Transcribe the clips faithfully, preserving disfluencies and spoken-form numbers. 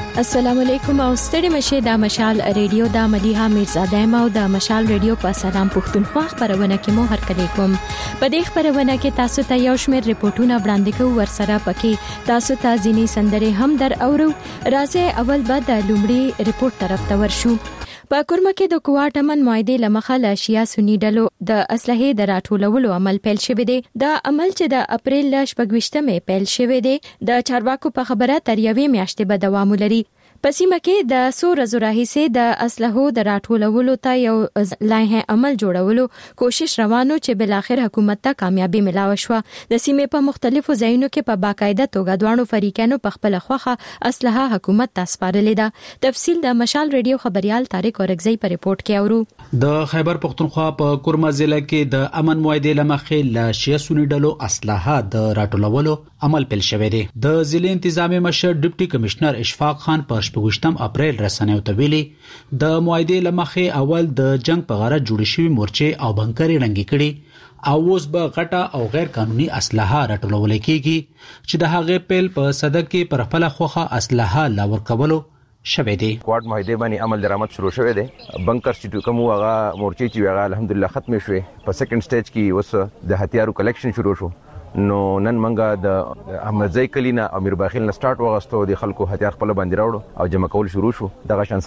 السلام علیکم او ستړي مشه د مشال ریډیو د مليها میرزاده ما او د مشال ریډیو په سلام پښتونخوا خبرونه کې مو هر کله کوم په دې خبرونه کې تاسو ته یو شمېر ریپورتونه وړاندې کوو ورسره پکې تاسو ته ځینی سندره هم در اورو راځي اول بعد د لومړي ریپورت طرف ته ورشو په کورما کې د کوواټ امن معاهده لمخه له شیا سنی ډلو د اسلحې د راټولولو عمل پیل شوی دی دا عمل چې د اپریل شپږ پیل شوی دی د چارواکو په خبره تر یوې میاشتې به دوام لري پسیمه کې د سو ورځو راهیسې د اسلحو د راټولولو ته یو لایحه عمل جوړولو کوشش روانو چې بل اخر حکومت ته کامیابی ملاوه شو د سیمې په مختلفو ځایونو کې په باقاعده توګه دوانو فریقانو په خپل خوخه اسلحه حکومت ته سپارلې ده تفصیل د مشال ریډیو خبريال طارق اورګزی په ریپورت کې اورو د خیبر پختونخوا په کورما ضلع کې د امن معاهده لمخې له شیا سنی ډلو اسلحه د راټولولو عمل پیل شوی دی د ضلع انتظامی مشر ډیپټي کمشنر اشفاق خان په شپږم اپریل رسنیو ته ویلي د معاهده لمخې اول د جنگ په غرض جوړ شوی مورچې او بنکرې رنګي کړي او اوس به غټه او غیر قانوني اسلحه راټولول کیږي چې د هغه پیل په صدک کې پر خپل خوخه اسلحه لاور کولو شوه دی کوارد معاهده باندې عمل درآمد شروع شوه دی بنکر چې کوم هغه مورچې چې هغه الحمدلله ختم شوه په سیکنډ سټیج کې اوس د هتیارو کلیکشن شروع شو نو نن منګه د احمد زئی کلینا امیر باخیل نه سٹارټ وغستو د خلکو هتیار خپل باندې راوړو او جمع کول شروع شو دغه شان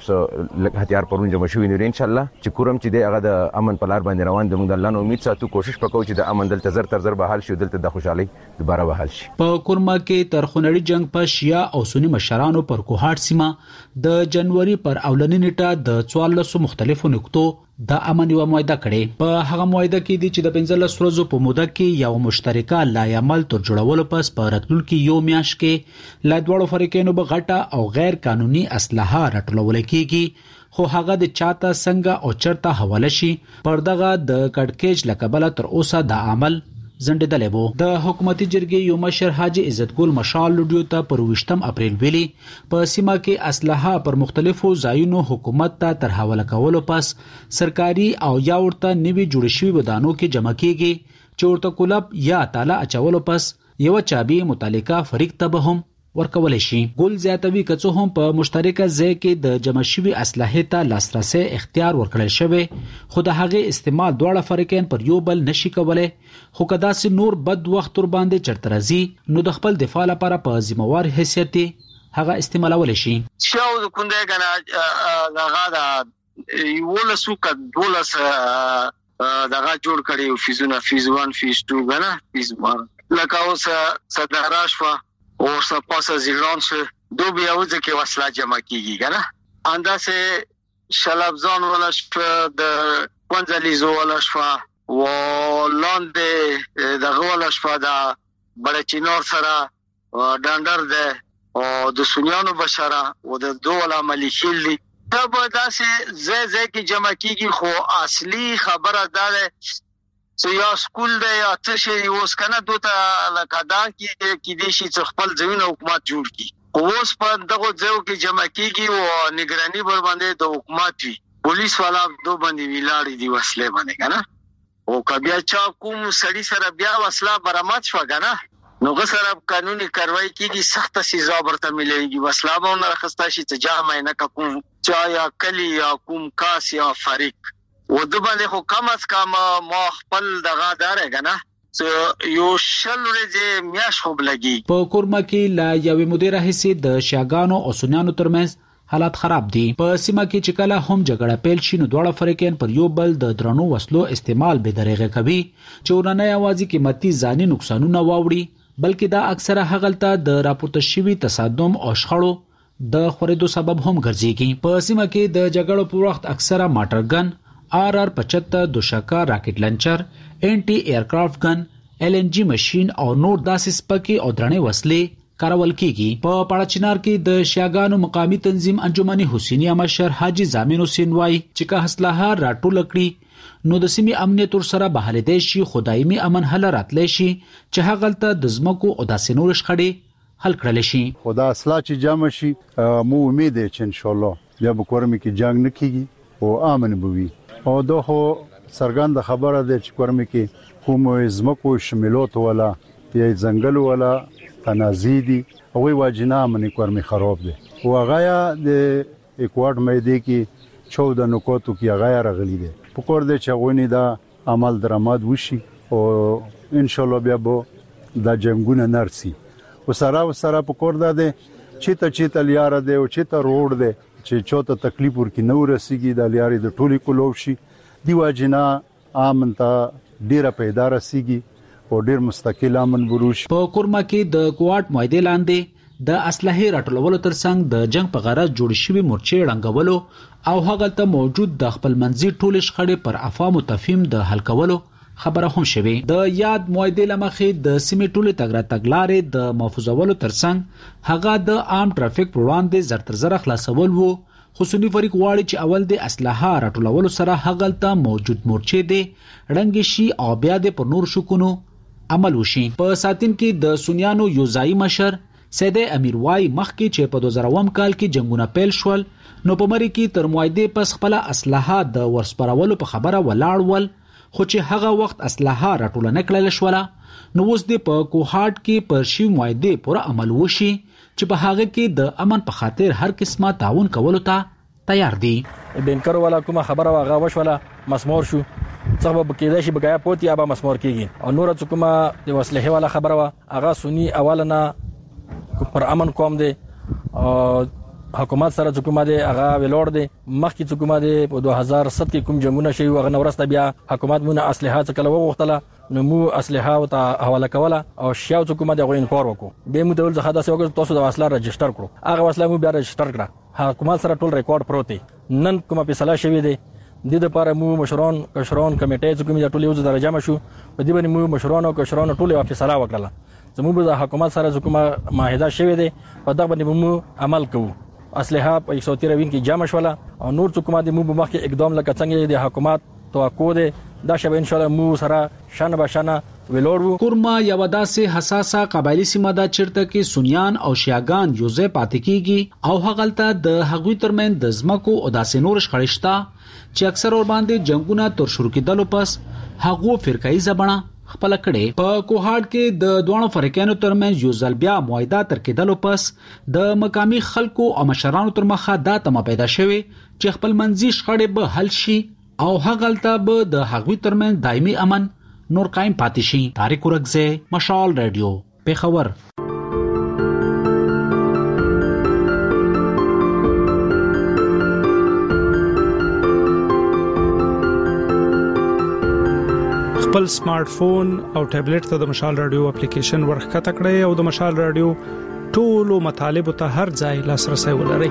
صدقې هتیار پرون جمع شوی نو ان شاء الله چې کورم چې د هغه د امن پلار باندې روان د موږ د الله نو امید ساتو کوشش وکړو چې د امن دلته زر تر زر بحال شي دلته د خوشحالي دوباره بحال شي په کورما کې تر خونړي جنگ په شیا او سنی مشرانو پر کوهاټ سیمه د جنوري پر اولنی نیټه د څوارلسو مختلفو نقطو د امن یو معاهده کړي په هغه معاهده کې دي چې د پنځلس ورځو په موده کې یو مشترکه لایحه عمل تر جوړولو پس په راتلونکي یو میاشت کې لا دوړو فریقینو به غټه او غیر قانوني اسلحه راټولول کیږي خو هغه د چاته څنګه او چرته حواله شي پر دغه د کډکېج لکبله تر اوسه د عمل زندهدلې وو د حکومتي جرګې یو مشر حاجی عزت ګل مشال لډیو ته پر وشتم اپریل ویلي په سیمه کې اسلحه پر مختلفو ځایونو حکومت ته تر حواله کولو پس سرکاري او یا ورته نوي جوړ شوی ودانو کې جمع کیږي چې ورته کولب یا تعالی اچولو پس یو چابي متعلقه فریق ته به هم ورکول شي ګل زیاتوي کڅو هم په مشترکه ځای کې د جمع شوی اسلحه ته لاسرسي اختیار ورکړل شوی خو د هغه استعمال دواړه فریقین پر یو بل نشي کولای خو کدا سي نور بد وخت ور باندې چرته راځي نو د خپل دفاع لپاره په ذمہوار حیثیت هغه استعمالول شي شاو د کونده کنه دغه دا یو له سوق دولس دغه جوړ کړي فیزونه فیز واحد فیز دوه غنا فیز لکه اوس صدراش او سپاسه زیران شه دو بیا وځي کې وسله جمع کیږي کنه انده سه شلبزان ولا شپ د پنځلیزو ولا شپ و لاندې دغه ولا شپ دا بلچینور سره ډاندر ده او د سنیانو بشره او د دوه مليخیل دي دا به داسې زې زې کې جمع کیږي خو اصلي خبره ده سو یا سکول دی یا څه شي اوس کنه دوته لکدان کې کې دي شي خپل ځوینه حکومت جوړ کی اوس په دغه ځو کې جمع کیږي او نگرانی بر باندې د حکومت وی پولیس والا دو باندې ویلاړي دي وسلې باندې کنه او کبیا چا کوم سړی سره بیا وسله برآمد شو کنه نو غسر قانوني کاروایی کیږي سخت سزا ورته مليږي وسله به نه راخسته شي ته جامه نه کوم چا یا کلی یا کوم کاس یا فریق و د باندې خو کم از کم ما خپل دغه داره کنه یو شل ورځې میاش خوب لګي په کورما کې لا یوې مدیره حصے د شاګانو او سنیانو ترمنځ حالات خراب دي په سیمه کې چې کله هم جګړه پیل شي نو دواړه فریقین پر یو بل د درنو وسلو استعمال به درېغه کوي چې ورنه یوازې قیمتي ځاني نقصانونه واوړي بلکې دا اکثره هغلته د راپورته شوی تصادم او شخړو د خورېدو سبب هم ګرځيږي په سیمه کې د جګړو په وخت اکثره ماټرګن آر آر پچهتر دوشکا راکټ لانچر انټي ایرکرافټ ګن ایل ان جی ماشين او نور داسې سپکي او درنې وسلې کارول کیږي په پاړچنار کې د شیاګانو مقامی تنظیم انجمن حسینیه مشر حاجی زامن حسین وای چې که اسلحه راټول کړي نو د سیمې امنیت ور سره بحاله دي شي خدایمي امن حل راتلې شي چې هغلته د زمکو او د سينور شخړې حل کړل شي خدا اسلحه چې جمع شي مو امید ده چې ان شاء الله بیا به کورم کې جنگ نه کیږي او امن بوي او دغه سرګند خبره ده چې کورم کې کوم زمکو شمولات ولا یا ځنګل ولا تنازیدي او واجنه من کورم خراب ده او هغه د اکواډ مېدې کې چودہ نقطو کې هغه راغلي دي په کور د چغونی دا عمل درآمد وشي او ان شاء الله بیا به دا جنگونه نرسي وسره وسره په کور ده چې ته چې تل یار ده او چې ته روډ ده چې چوته تکلیف ورکی نو رسیږي د لیاري د ټولي کولو شي دی واجنا امنتا ډیره پیدا رسیږي او ډیر مستقل امن بروش په کورما کې د کوارټ معاهده لاندې د اسلحه راټولولو ترڅنګ د جنگ په غرض جوړ شوی مورچې ړنګولو او هغه ته موجود د خپل منځي ټول شخړې پر افهام او تفهیم د حل کولو خبره هم شوه د یاد معاهده لمخې د سیمې ټوله تګرا تګلارې د محفوظولو ترڅنګ هغه د عام ټرافیک پر وړاندې زر تر زر خلاصول وو خصوصي فریق واړي چې اول د اسلحه راټولولو سره هغه ته موجود مورچې دي رنګ شي او بیا د پر نور شکونو عمل وشي په ساتین کې د سنیانو یوزای مشر سید امیر وای مخکې چې په دوه زره اووه کال کې جنگونه پیل شول نو په مری کې تر معاهده پس خپل اسلحه د ورسپارولو په خبره ولاړ ول خو چې هغه وخت اسلحه راټول نه کړل شوله نو اوس د په کوهاټ کې پر شی معاهده پوره عمل وشي چې په هغه کې د امن په خاطر هر قسمه تعاون کولو ته تیار دي بنکر والا کومه خبره واغه وشوله مسمور شو سبب کېدای شي بګیا پوت یا به مسمور کیږي او نور څه کومه د وسلې والا خبره وا هغه سنی اولنا پر امن کوم دي او حکومت سره حکومت دی هغه ویلوړ دی مخکې حکومت دی په دوه هزار سات کې کوم جنگونه شوی هغه نورسته بیا حکومت مونږه اسلحه څخه وغوښتله نو مو اسلحه او ته حواله کوله او شیاو حکومت هغه انفور وکړو به مو ډول څخه داسې وګورئ تاسو د وسله رجستر کړو هغه وسله مو بیا رجستر کړه حکومت سره ټول ریکارډ پروت دی نن کومه فیصله شوی دی د دې لپاره مو مشران کشران کمیټې چې ټول یو درجه مشو په دې باندې مو مشران او کشران ټول یو فیصله وکړه زموږ د حکومت سره حکومت معاهده شوی دی په دغه باندې مو عمل کوو اسلحه په یک سو تیرہ کې جمع شوله او نور حکومت مو به مخکې اقدام لکه څنګه د حکومت توقع ده دا شبه ان شاء الله مو سره شان بشانه ویلوړو کورما یو داسې حساسه قبایلی سیمه ده چیرته کې سنیان او شیعاګان یوځای پاتې کیږي او هغلته د هغوی ترمن د زمکو او داسې نور شخړشتا چې اکثر ور باندې جنگونه تر شروع کېدلو پس هغو فرقایي زبانه خپل کړي په کوهاټ کې د دوه فرقانو ترمنځ یو ځل بیا معاهده تر کېدلو پس د مقامی خلکو او مشرانو تر مخه دا تمه پیدا شوه چې خپل منځي شخړې به حل شي او هغلته به د هغوی ترمنځ دایمي امن نور قائم پاتې شي. طارق ورغزه، مشال رادیو، پیښور. خپل سمارټ فون او ټابلیټ ته د مشال رادیو اپلیکیشن ورخکته کړئ او د مشال رادیو ټولو مطالبه ته هر ځای لاسرسي ولرئ.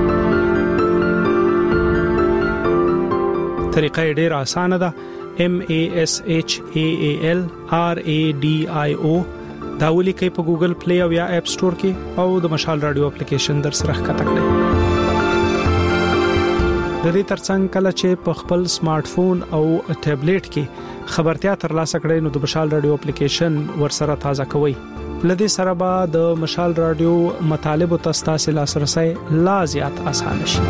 طریقه ډیره اسانه ده. M A S H A A L R A D I O دا ولیکئ په ګوګل پلی او یا اپ سٹور کې او د مشال رادیو اپلیکیشن در سره ښکته کړئ. د دې ترڅنګ کله چې په خپل سمارټ فون او ټابلیټ کې خبرتیا ترلاسه کړئ نو د مشال رادیو اپلیکیشن ورسره تازه کوئ. لدې سره به د مشال رادیو مطالب او تاسو لاسرسي لا زیات اسانه شي.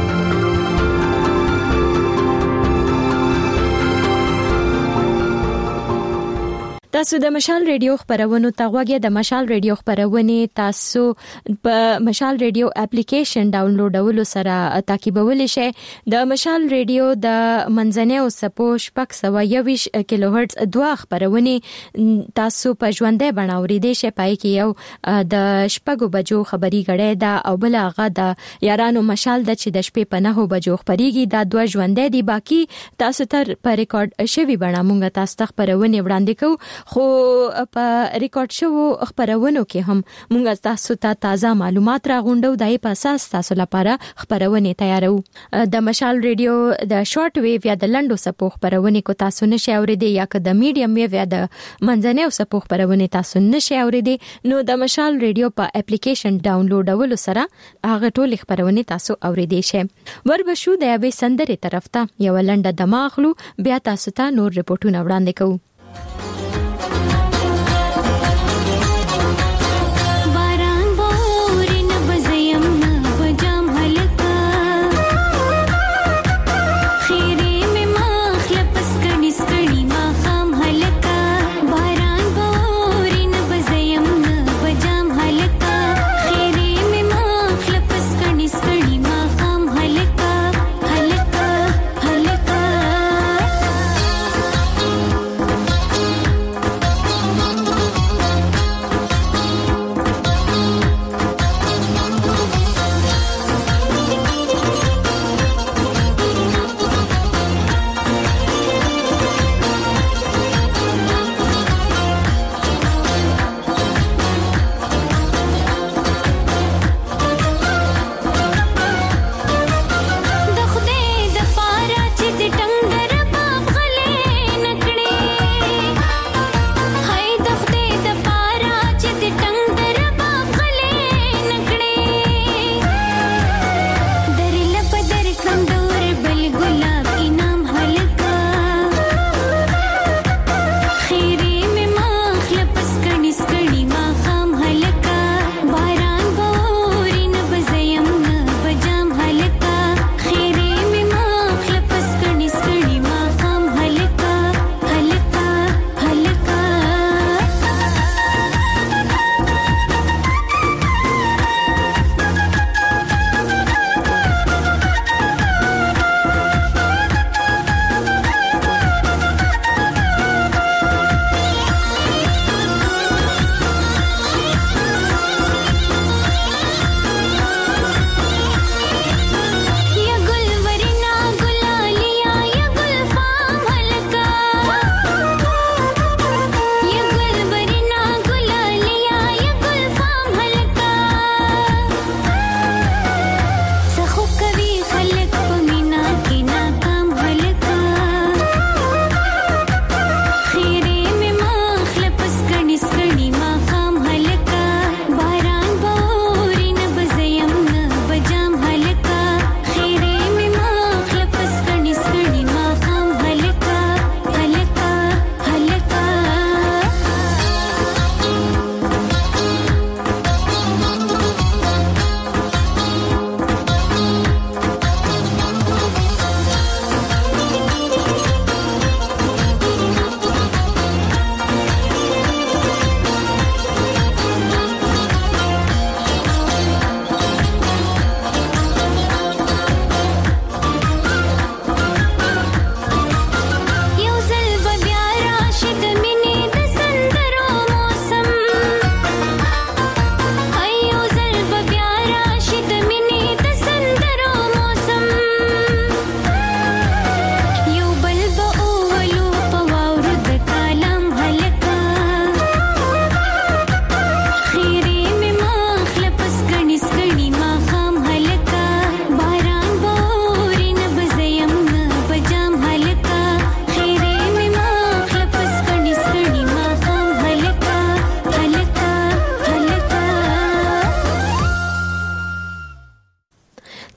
تاسو د مشال ریډیو خبرونو ته غوږی د مشال ریډیو خبرونه تاسو په مشال ریډیو اپلیکیشن ډاونلوډولو سره تعقیبول شئ. د مشال ریډیو د منځنۍ او سپو شپږ سوه یوویشت کیلو هرتز دوه خبرونه تاسو په ژوندۍ بڼه اوریدئ شئ. پای کې یو د شپږو بجو خبري غړې ده او بل هغه د یارانو مشال د چې د شپې په نهو بجو خبريږي. دا دوه ژوندۍ دي، باقي تاسو تر په ریکارډ شوی بڼه مونږ تاسو ته خبرونه وړاندې کوو، خو په ریکارډ شوو خبرونو کې هم موږ تاسو ته تازه معلومات راغونډو، دای په اساس تاسو لپاره خبرونه تیارو. د مشال ریډیو د شارټ ویو یا د لنډو سپو خبرونه کو تاسو نشئ اوریدئ یا که د میډیم ویو یا د منځنۍ سپو خبرونه تاسو نشئ اوریدئ نو د مشال ریډیو په اپلیکیشن ډاونلوډولو سره هغه ټول خبرونه تاسو اوریدئ شئ. وربشو د یوې سندرې طرف ته یو لنډه دماغلو، بیا تاسو ته نور رپورټونه وړاندې کوو.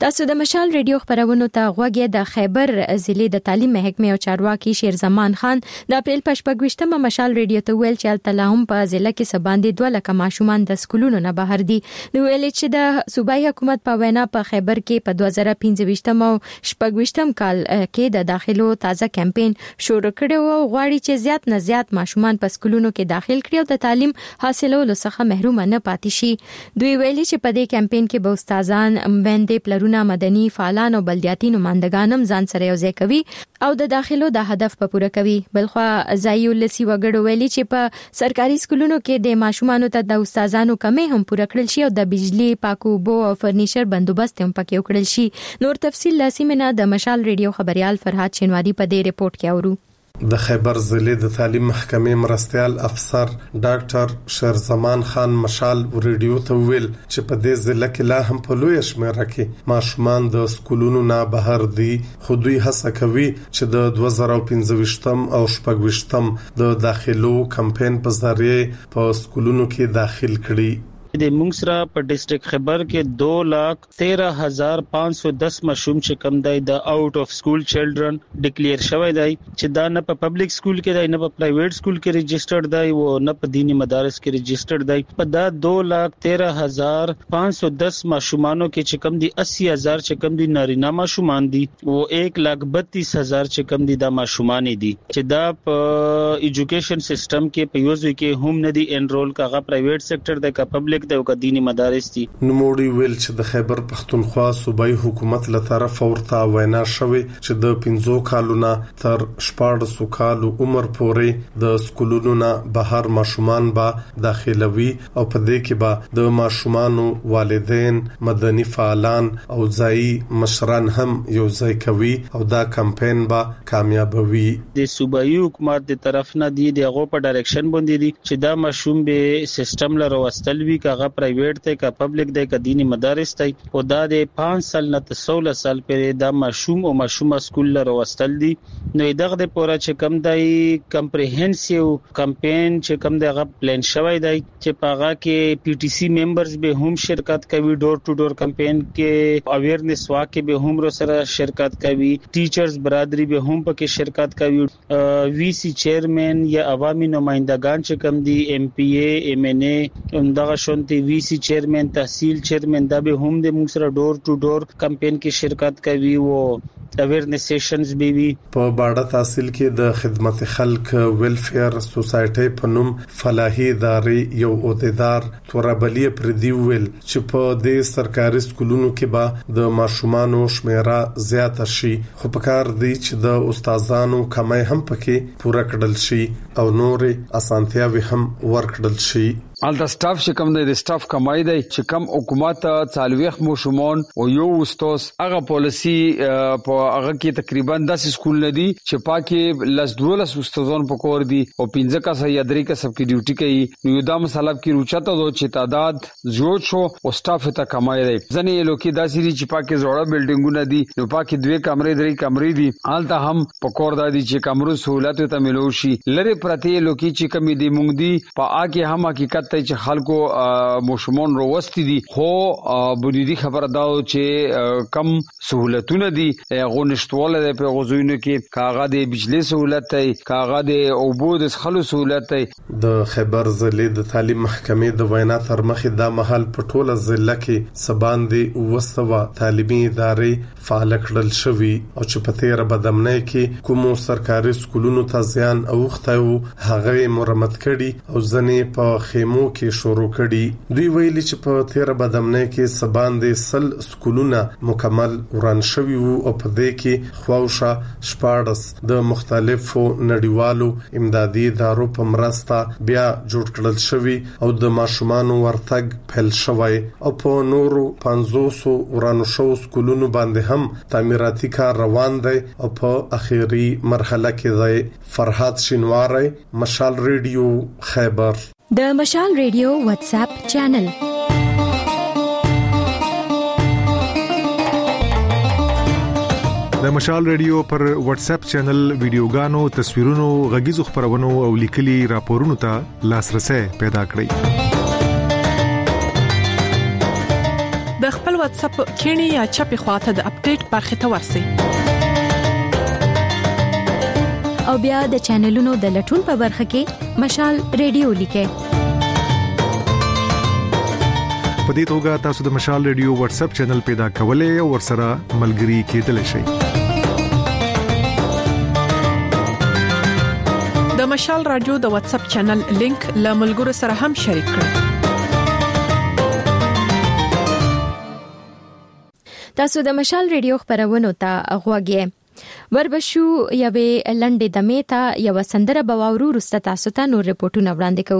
تاسو د مشال ریډیو خبرونو ته غوږی د خیبر ضلع د تعلیم محکمې او چارواکي شیر زمان خان د اپریل پښپګوشتمه مشال ریډیو ته ویل چې تلهم په ضلع کې سباندې دوه لک ماشومان د سکولونو نه بهر دي. نو ویل چې د صوبایي حکومت په وینا په خیبر کې په دوه زره پنځه ویشتم او شپږویشتم کال کې د داخلو تازه کمپاین شروع کړي او غواړي چې زیات نه زیات ماشومان په سکولونو کې داخل کړي او د تعلیم حاصلولو څخه محروم نه پاتې شي. دوی ویلي چې په دې کمپاین کې به استادان باندې پلرونه مدني فعالان او بلدیاتي نمائندگان ځان سره یوځای کوي او د داخلو د هدف په پوره کوي. بلخو ځایو لسی وګړو ویلي چې په سرکاري سکولونو کې د ماشومانو ته د استادانو کمې هم پوره کړل شي او د بجلی پاکو بو او فرنیچر بندوبست هم پکې وکړل شي. نور تفصیل لاسیمنه د مشال ریډیو خبريال فرحات شینواری په دې ریپورت کې اورو. د خیبر ضلع د تعلیم محکمې مرستيال افسر ډاکټر شیرزمان خان مشال ریډیو ته ویل چې په دې ضلع کې لا هم په لوی شمېر کې ماشومان د سکولونو نه بهر دي. خو دوی هڅه کوي چې د دوه زره پنځه ویشتم او شپږویشتم د داخلو کمپاین په ذریعہ په سکولونو کې داخل کړي. د مونږ سره په ډیسټریکټ خیبر کې دو لاک تیرہ هزار پانچ سو دس مشوم چې کم دی د آؤٹ اف سکول چلډرن ډیکلیئر شوی دی چې دا نه په پبلک سکول کې دی نه په پرایویټ سکول کې ريجسترډ دی او نه په دینی مدارس کې ريجسترډ دی. په دا دو لاک تیرہ هزار پانچ سو دس مشومانو کې چې کم دی اسی هزار چې کم دی نارینه مشومان دي او ایک لاک بتیس هزار چې کم دی دا مشومان دي چې دا په ایجوکیشن سیستم کې په یوځای کې هم نه دي انرول کاغه پرایویټ سېکټر د کا پبلک د دینی مدارس دي. نوموړي ویل چې د خیبر پښتونخوا صوبایي حکومت له طرف ورته وینا شوې چې د پنځو کالونو تر شپږ کالو عمر پورې د سکولونو نه بهر ماشومان به داخلوي او په دې کې به د ماشومانو والدین مدني فعالان او ځایي مشران هم یو ځای کوي او دا کمپاین به کامیابوي. د صوبایي حکومت د طرف نه دی دغه په ډایرکشن باندې دي چې دا ماشوم به سیستم لره وستل وی کاغه پرایویټ ته کا پبلک دی کا دینی مدارس ته او دا د پنځه سال نه تر سولہ سال پورې دا ماشوم او ماشومه سکول لره وستل دي. نو دغه د پوره چې کم دی کمپریهنسیو کمپاین چې کم دی غو پلان شوی دی چې پاغه کې پی ټی سی ممبرز به هم شرکت کوي ډور ټو ډور کمپاین کې اویرنس واکه به هم رو سره شرکت کوي ټیچرز برادری به هم پکې شرکت کوي وی سی چیرمن یا عوامي نمائندگان چې کم دی ایم پی ای ایم ان ای اندغه شونتي وی سی چیرمن تحصیل چیرمن دا به هم د موږ سره ډور ټو ډور کمپاین کې شرکت کوي او اویرنس سیشنز به وي. په باډه تحصیل کې د خدمت خلک ویلفیر سوسایټي په نوم فلاحي ادارې یو عہدیدار تورابلی پردی ویل چې په دې سرکاري سکولونو کې به د ماشومانو شمیره زیاته شي خو په کار دی چې د استادانو کمای هم پکې پوره کړل شي او نور اسانتیاوي هم ورکړل شي. ال د سټاف چې کوم دی د سټاف کمای دی چې کم حکومت څالويخ مشمون او یو استاد هغه پالیسی په هغه کې تقریبا داسې سکول نه دي چې پاکي لس دولس استادان پکور دي او پنځه کا سي ادري کا سب کی ډیوټي کوي. نو دا مصالب کې روچته دو چې تعداد زیات شو او سټاف ته کمای دی. ځنې لوکي داسې دي چې پاکي زوړه بلډینګونه دي نو پاکي دوه کمرې درې کمرې دي حالت هم پکور دادي چې کمرو سہولت ته ملو شي. لری پرتی لوکي چې کمی دی مونږ دي په اګه هم حقیقت ته چې خلکو مشمون روستي دي خو بنیادی خبره دا چې کم سہولتونه دي غونښتواله په غوښینو کې کاغه د بجلی سہولت ته کاغه د اوبو د خلکو سہولت ته. د خیبر ضلع د تعلیم محکمې د وینا تر مخې د محل په ټوله ضلع کې سباندې وسوه تعلیمي ادارې فعال کړل شوی او چې په تیر بدمنۍ کې کومو سرکاري سکولونو ته ځان اوخته هغه مرمت کړي او ځنې په خیمو کې شروع کړي. دوی ویلي چې په تیر بدمنۍ کې سباندې سل سکولونه مکمل وران شوی وو او په دې کې خواوشه شپارس د مختلفو نړیوالو امدادي ادارو په مرسته بیا جوړ کړل شوی او د ماشومانو ورتګ پیل شوی او په نورو پنځوس ورانو شو سکولونو باندې هم تعمیراتي کار روان دی او په اخیری مرحله کې دی. فرحات شینواری، مشال ریډیو، خیبر. د مشال ریډیو واتس اپ چینل د مشال ریډیو پر واتس اپ چینل ویډیوګانو، تصویرونو، غږیزو خبرونو او لیکلي راپورونو ته لاسرسي پیدا کړئ. د خپل واتس اپ کینی یا چپی خواته د اپډیټ برخه ته ورسی او بیا د چینلونو د لټون په برخه کې مشال ریډیو لیکه. په دې توګه تاسو د مشال ریډیو واتس اپ چینل پیدا کولای او ورسره ملګري کېدلی شئ. د مشال رادیو د واتس اپ چینل لینک له ملګرو سره هم شریک کړئ. تاسو د مشال ریډیو خبرونه ته غوږی وربشو یوه لنډه دمه ته یو سندره بواورو رسته تاسو ته نور رپورټونه وړاندې کوو.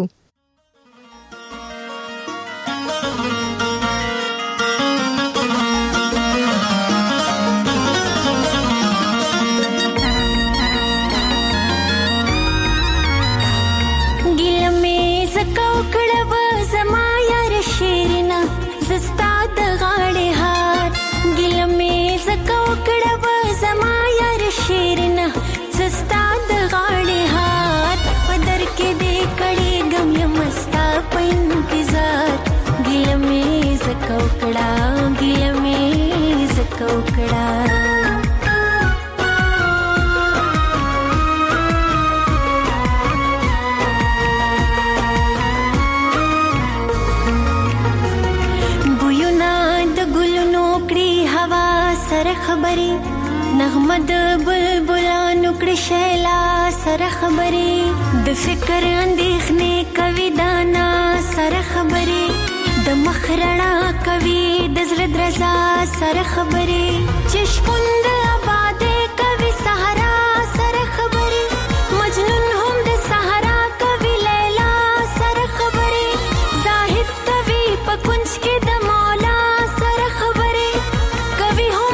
خبري نغمه د بلبلانو کړي شیلا سره خبري د فکر اندېښنې کوي دانا سره خبري د مخرنا کوي د زړه درزا سره خبري چشپوند آباد کوي صحرا سره خبري مجنون هم د صحرا کوي لیلا سره خبري زاهد کوي په کنج کې د مولا سره خبري کوي هم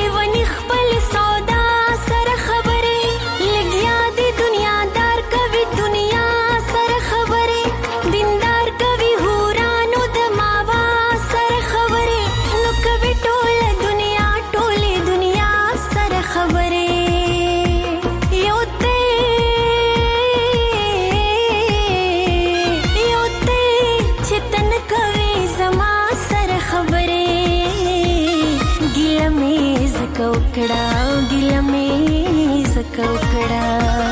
کوکڑا ګل مې زکوکڑا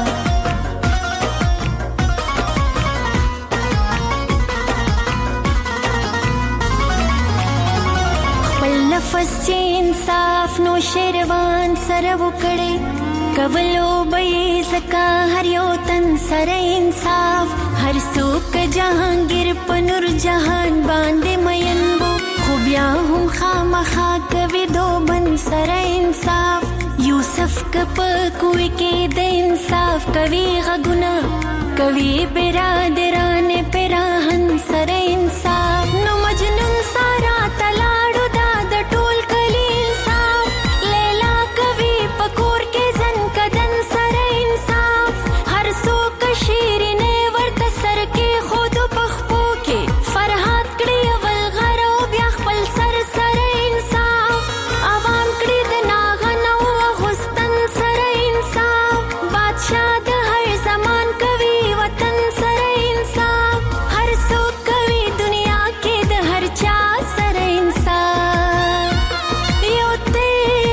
خپل نفس چې انصاف نو شیروان سره وکړي کولو به زکا هر یو تن سره انصاف هر څوک جهانگیر پنور جهان باندې مینبو خو بیا هم خامخا کوي دو بن سره انصاف یوسف کپ کوي کې د انصاف کوي غګنا کوي برادران پرهن سره انصاف نو مجنون سارا تلاړو دا د ټول کلی انصاف لیلا کوي پکور کې زن کدن سره انصاف هر څوک شیرینه ورته سر کې خود پخپو کې فرحات کړي اول غرو بیا خپل سر سره انصاف عوام کړي د ناغنو غستن سره انصاف بادشاہ د هر زمان کوي وطن سره انصاف هر څوک کوي دنیا کې د هر چا سره انصاف یو ته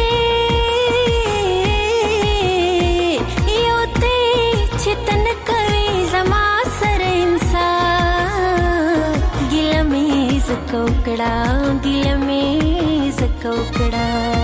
یو ته چتن کوي زما سره انصاف ګل مې زکوکڑا ګل مې زکوکڑا.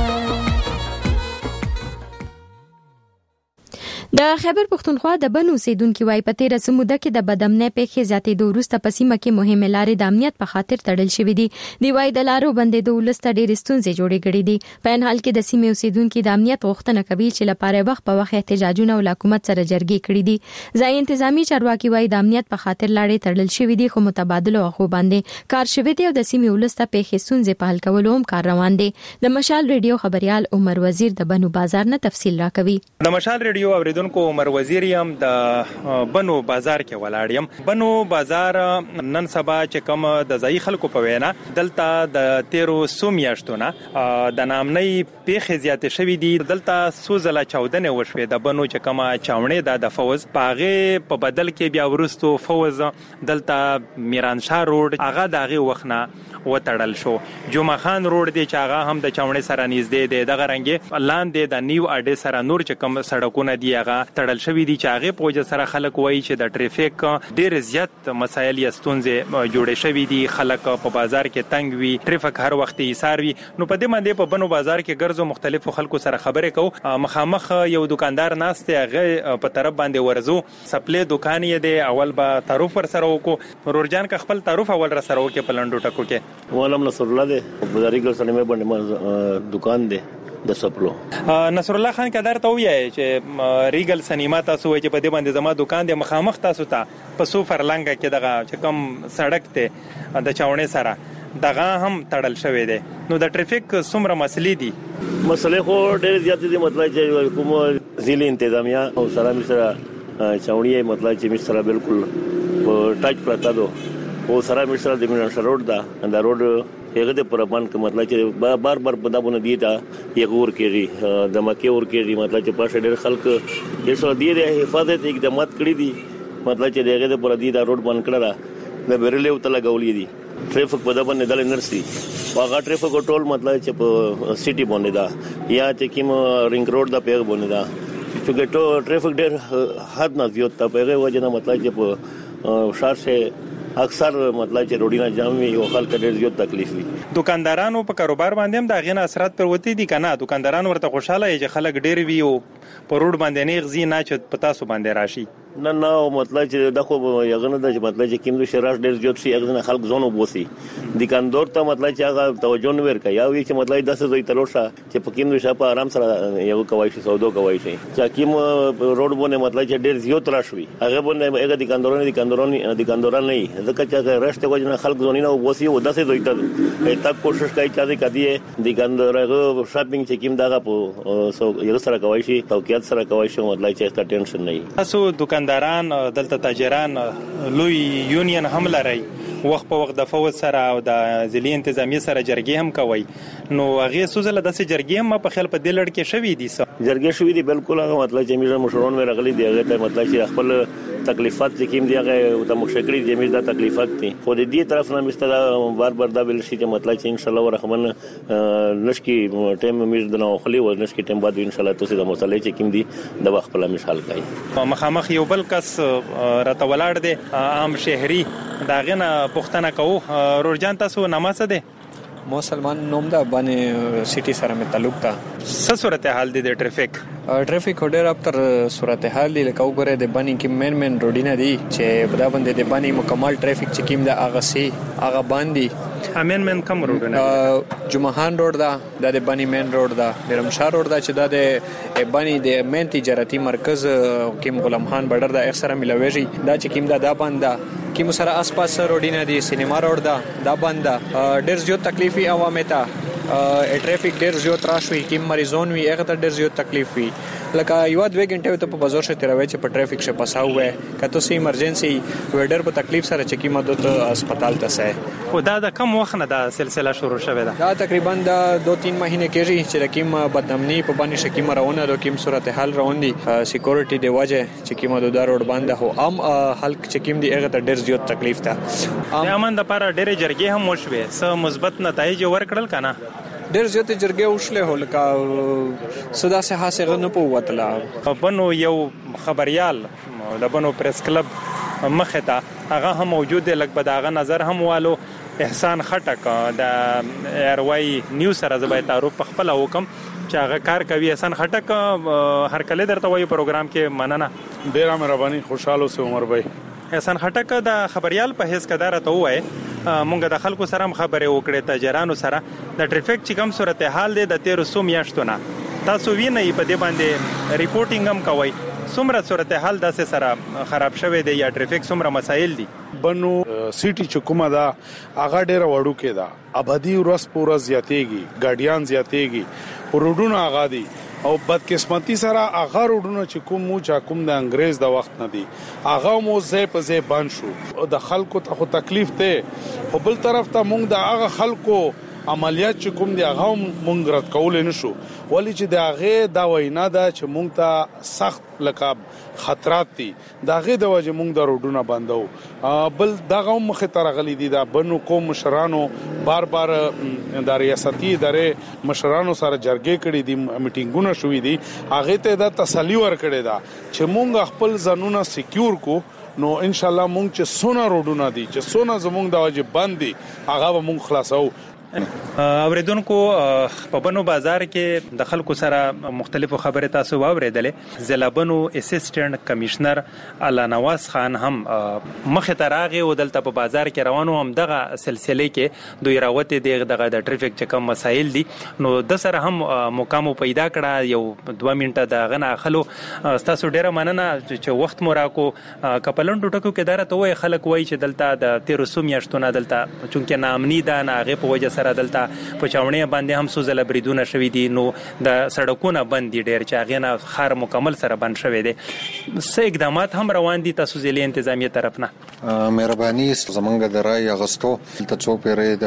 د خیبر پختونخوا د بنو سیدونکو وای په تیر سموده کې د بدامنۍ پیښې زیاتې د وروسته پسیمه کې مهمه لارې د امنیت په خاطر تړل شوې دي. دی وای د لارو بندې د ولست ډېر ستونزې جوړې کړې دي. په ان حال کې د سیمې اوسیدونکو د امنیت غوښتنه کوي چې لپاره وخت په وخت احتجاجونه او حکومت سره جرګې کړې دي. ځای انتظامی چارواکي وای د امنیت په خاطر لارې تړل شوې دي خو متبادل او خو باندې کار شوې دي او د سیمې ولست پیښې ستونزې په حل کولو هم کار روان دي. د مشال ریډیو خبريال عمر وزیر د بنو بازار نه تفصیل راکوي. د مشال ریډیو اوریدونکو عمر وزیر یم د بنو بازار کې ولاړ یم. بنو بازار نن سبا چې کوم د ځای خلکو په وینا دلته د تیرو سو میاشتونه د نامنۍ پیښې زیاتې شوې دي. دلته سوزله چاودنه وشوې د بنو چې کوم چاونې د فوز پاغه په بدل کې بیا ورستو فوز دلته میران شاه روډ هغه دغه وخت نه وتړل شو. جمعه خان روډ دی چې هغه هم د چاونې سره نږدې دی، دغه رنګ لاندې د نیو اډې سره نور چې کوم سړکونه دی هغه تړل شوی دي چې هغه په وجه سره خلک وایي چې د ټریفیک ډېر زیات مسایل یا ستونزې جوړې شوې دي، خلک په بازار کې تنګ وي، ټریفیک هر وخت ایثار وي. نو په دې باندې په بنو بازار کې ګرځو مختلفو خلکو سره خبرې کوو. مخامخ یو دکاندار ناست دی، هغه په طرف باندې ورزو سپلې دکان یې دی، اول به تعارف ور سره وکړو. مرورجان کا خپل تعارف اول را سره وکړي په لنډو ټکو کې. ولم نصر الله دی، بازاري ګل سره مې باندې دکان دی د سپلو. نصر الله خان کدار ته وایي چې ریګل سینما تاسو وایي چې په دې باندې زما دکان دی، مخامخ تاسو ته په سو فرلنګ کې دغه چې کوم سړک ته د چاونې سره دغه هم تړل شوی دی. نو د ټریفیک څومره مسلې دي؟ مسلې خو ډېر زیات دي، مطلب چې کوم ضلع انتظامیه او سره سره چاونې مطلب چې مې سره بالکل ټچ پراته دو او سره مې سره د مینشر روډ دا دا روډ هغه د پربان کې مطلب چې بار بار په دابونه دی دا یغور کېږي د مکه ور کېږي، مطلب چې پښه ډېر خلک یې سره دی د حفاظت اقدامات کړی دي، مطلب چې دغه د پر دی دا روډ بند کړل د بیرلې وته لګولې دي. ټریفیک په دابونه دل نرسي واغه ټریفیک ټول مطلب چې په سټي باندې دا یا چې کوم رینګ روډ دا پیغ باندې دا چې ټول ټریفیک ډېر حد نه زیات ته پیغه وجه نه مطلب چې په شهر سے اکثر مطلب چې روډینا جام وي او خلک ډېر زیات تکلیف وي. دکاندارانو په کاروبار باندې هم دا غینه اثرات پر وتی دي کنه؟ دکانداران ورته خوشاله چې خلک ډېر وي او په روډ باندې نه غزي نه چې پتا سو باندې راشي. نه نه مطلب چې دا خو یو نه د مطلب چې کیندو شراش ډېر زیات شي اغه خلک زونو بوسي دکاندار ته مطلب چې هغه توجه نه ورکا یا وی چې مطلب داسې دوی تلوشه چې په کیندو شپه آرام سره یو کوي شي سودو کوي شي چې کیم روډ باندې مطلب چې ډېر زیات راشوي هغه باندې هغه دکاندارونه دکاندارونه دکانداران نه ځکه چې راشته وجنه خلک زونی نه بوسي او داسې دوی ته تک کوشش کوي چې کدی دکاندارغه شاپینګ چې کیم دغه په سو یو سره کوي شي توقیات سره کوي شي مطلب چې تا ټینشن نه تاسو دکانداران دلته تاجران لوی یونین هم لري وخت په وخت د فوز سره او د ضلعي انتظامی سره جرګې هم کوي نو هغه سوزله د جرګې هم په خپل په د لړ کې شوي دي جرګې شوي دي بالکل هغه مطلب چې موږ مشورون مې راغلي دی هغه ته مطلب چې خپل تکلیفات چې کیم دی هغه د مشکري د موږ د تکلیفات دي خو د دې طرف نه مستله بار بار دا ویل شي چې مطلب چې ان شاء الله ورحمن نشکی ټیم موږ د نو خلی و نشکی ټیم بعد ان شاء الله تاسو د مسلې چې کیم دي د خپل مثال کوي مخامخ یو بل کس راته ولاړ دی عام شهري دا غنه پښتنه کوو رورجان تاسو نماز ده مو سلمان نوم ده باندې سټي سره مې تعلق ده څه صورتحال دي د ټریفیک ټریفیک ډېر اکتر صورتحال دي لکه وګوره د باندې کې مین مین روډینه دي چې بدا باندې د باندې مکمل ټریفیک چې کیم ده هغه سي هغه باندې امین مین کم روډونه جمعهان روډ ده د باندې مین روډ ده د رمشار روډ ده چې دا د باندې د مین تجارتي مرکز کیم غلام خان بډر ده اکثره ملويږي دا چې کیم ده دا باندې کی مسره آس پاس روډینه دي سینما روډ دا دا بند ډېر زیات تکلیفي عوامه ته ټریفیک ډېر زیات راشوي کی مریضون وي هغه ته ډېر زیات تکلیف وي لکه یو دوه غنټه ته په بازار شته راوي چې په ټریفیک شه پساو وې کته سي ایمرجنسي وډر په تکلیف سره چې کی مدد هسپتال ته سه خو دا د کم وخت نه دا سلسله شروع شوه دا دا تقریبا د دو تین مهینه کېږي چې کیم بدنامنی په باندې شکی مرونه د کیم صورتحال روان دي سکیورټي دی وجه چې کی مدد روډ باندې هو عام خلک چې کیم دی هغه ته ډېر زیات تکلیف ته امن د لپاره ډېر جرګې هم وشوي سه مثبت نتایج ورکړل کنه ډېر زیات جرګې وشلې هلکا صدا سه حاصل نه پوتله بنو یو خبريال د بنو پریس کلب مخه ته هغه هم موجود دی لکه بداغه نظر هم والو احسان خټک د ایروای نیوز سره زبای تعارف په خپل حکم چې هغه کار کوي احسان خټک هر کله درته وایي پروګرام کې مننه ډېر مهرباني خوشاله سه عمر بھائی احسان خټک د خبريال په هیڅ کدار ته وای مونږ د خلکو سره خبرې وکړې تاجرانو سره د ټریفیک چې کوم صورتحال دی د تیر سو میاشتونه تاسو وینئ په دې باندې ریپورتینګ هم کوي څومره صورتحال داسې سره خراب شوه دی یا ټریفیک څومره مسایل دي بنو سټي چې کومه دا هغه ډېر وړو کې دا ابدي ورځ پورا زیاتېږي ګاډیان زیاتېږي روډونه هغه دي او بدقسمتي سره هغه روډونه چې کوم مو چا کوم د انګريز د وخت نه دي هغه مو زې په زې بند شو د خلکو ته خو تکلیف ته په بل طرف ته مونږ د هغه خلکو عملیات چې کوم دی هغه مونږ رد کول نه شو ولی چې د هغه دا وینا ده چې مونږ ته سخت لقب خطرات دي داغه د وجه مونږ د روډونه بندو بل دغه مخه ترغلي دي دا بنو قوم مشرانو بار بار د ریاستي ادارې مشرانو سره جرګې کړي دي میټینګونه شوې دي هغه ته د تسلی ور کړي دا چې مونږ خپل ځانونه سکیور کو نو ان شاء الله مونږ چې سونا روډونه دي چې سونا زمونږ د واجب باندې هغه به مونږ خلاصو. اوریدونکو په بنو بازار کې د خلکو سره مختلفو خبرې تاسو واوریدلې. ضلع بنو اسسټنټ کمشنر الله نواز خان هم مخه تراغه او دلته په بازار کې روانو هم دغه سلسله کې دوی راوته دغه د ټریفیک چې کوم مسایل دي نو د سره هم مقام پیدا کړه. یو دوه منټه د غنه اخلو تاسو ډیره مننه چې وخت مو راکو. کپلن ټوټکو کې دره ته وای خلک وای چې دلته د تیر سومیاشتونه دلته چونکه نامنی ده نه هغه په وجه سره دلته په چاونې باندې هم سوزله بریدونه شوې دي نو د سړکونو بند دي ډېر چې هغه نه خار مکمل سره بند شوې دي. څه اقدامات هم روان دي تاسو ځلې انتظامیه طرف نه؟ مهرباني زمونږ د رای اغستو ته څو پیرې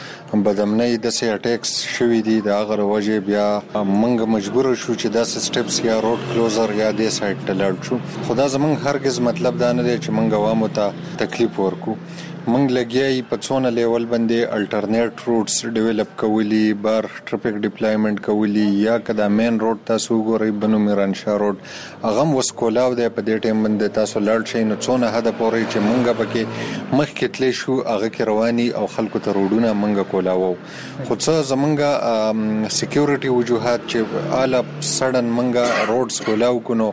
د بدامنۍ د سي اټیکس شوې دي د هغه وجه بیا موږ مجبور شو چې دا سټپس یا روډ کلوزر یا د سایت ته لاړ شو. خدا زمونږ هرگز مطلب دا نه دی چې موږ عوامو ته تکلیف ورکو. موږ لګیای په څونه لیول باندې الټرنیټ روټس ډیولپ کولی بار ټریفیک ډیپلایمنٹ کولی یا کدا مین روډ تاسو ګورئ بنو میرانشاه روډ هغه وسکولاو دی په دې ټیم باندې تاسو لاړ شئ نو څونه هدا پورې چې موږ پکې مخکې تللی شو هغه کې رواني او خلکو ته روډونه موږ کولاو. خو څه زمونږ سکیورټي وجوهات چې اعلی سړن موږ روډز کولاو کونو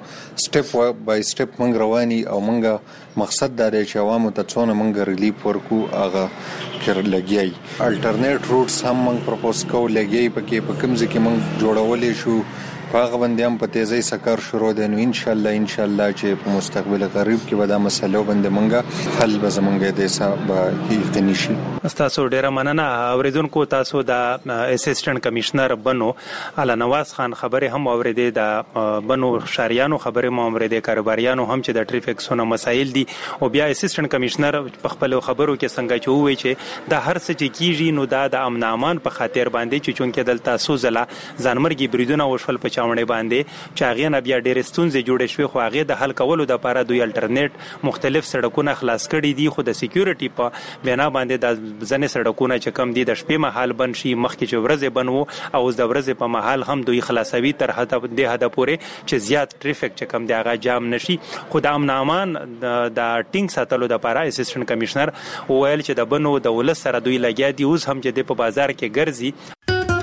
سټپ بای سټپ موږ رواني او موږ مقصد دا دی چې عوامو ته څونه موږ ریلیف ورکو هغه کړ لګیای. الټرنیټ روټس هم موږ پروپوز کو لګیای پکې په کوم ځای کې موږ جوړولې شو هغه باندې هم په تیزی سکر شروع دي نو ان شاء الله ان شاء الله چې په مستقبل قریب کې به دا مسله باندې موږ حل به زمونږ د حساب یقیني شي. تاسو ډیره مننه. اوریدونکو تاسو د اسسټنټ کمشنر بنو الله نواز خان خبره هم اوریدې د بنو شاریانو خبره مو اوریدې کاروباریانو هم چې د ټریفیک سونه مسایل دي او بیا اسسټنټ کمشنر په خپل خبرو کې څنګه چوي چې د هر څه چې کیږي نو دا د امن امان په خاطر باندې چې چونکه دلته سوزلا ځانمرګي بریدونه وشول په چاونې باندې چې هغه نه بیا ډېر ستونزې جوړې شوې خو هغه د حل کولو د لپاره دوی الټرنیټ مختلف سړکونه خلاص کړي دي. خو د سکیورټي په بنا باندې د ځنې سړکونه چې کم دي د شپې مهال بند شي مخکې چې ورځې بند وو او د ورځې په مهال هم دوی خلاصوي تر حد د حد پورې چې زیات ټریفیک چې کم دی هغه جام نشي. خو د امن امان د ټینګ ساتلو د لپاره اسسټنټ کمشنر وویل چې د بنو د ولس سره دوی لګیا دي اوس هم چې د په بازار کې ګرځي.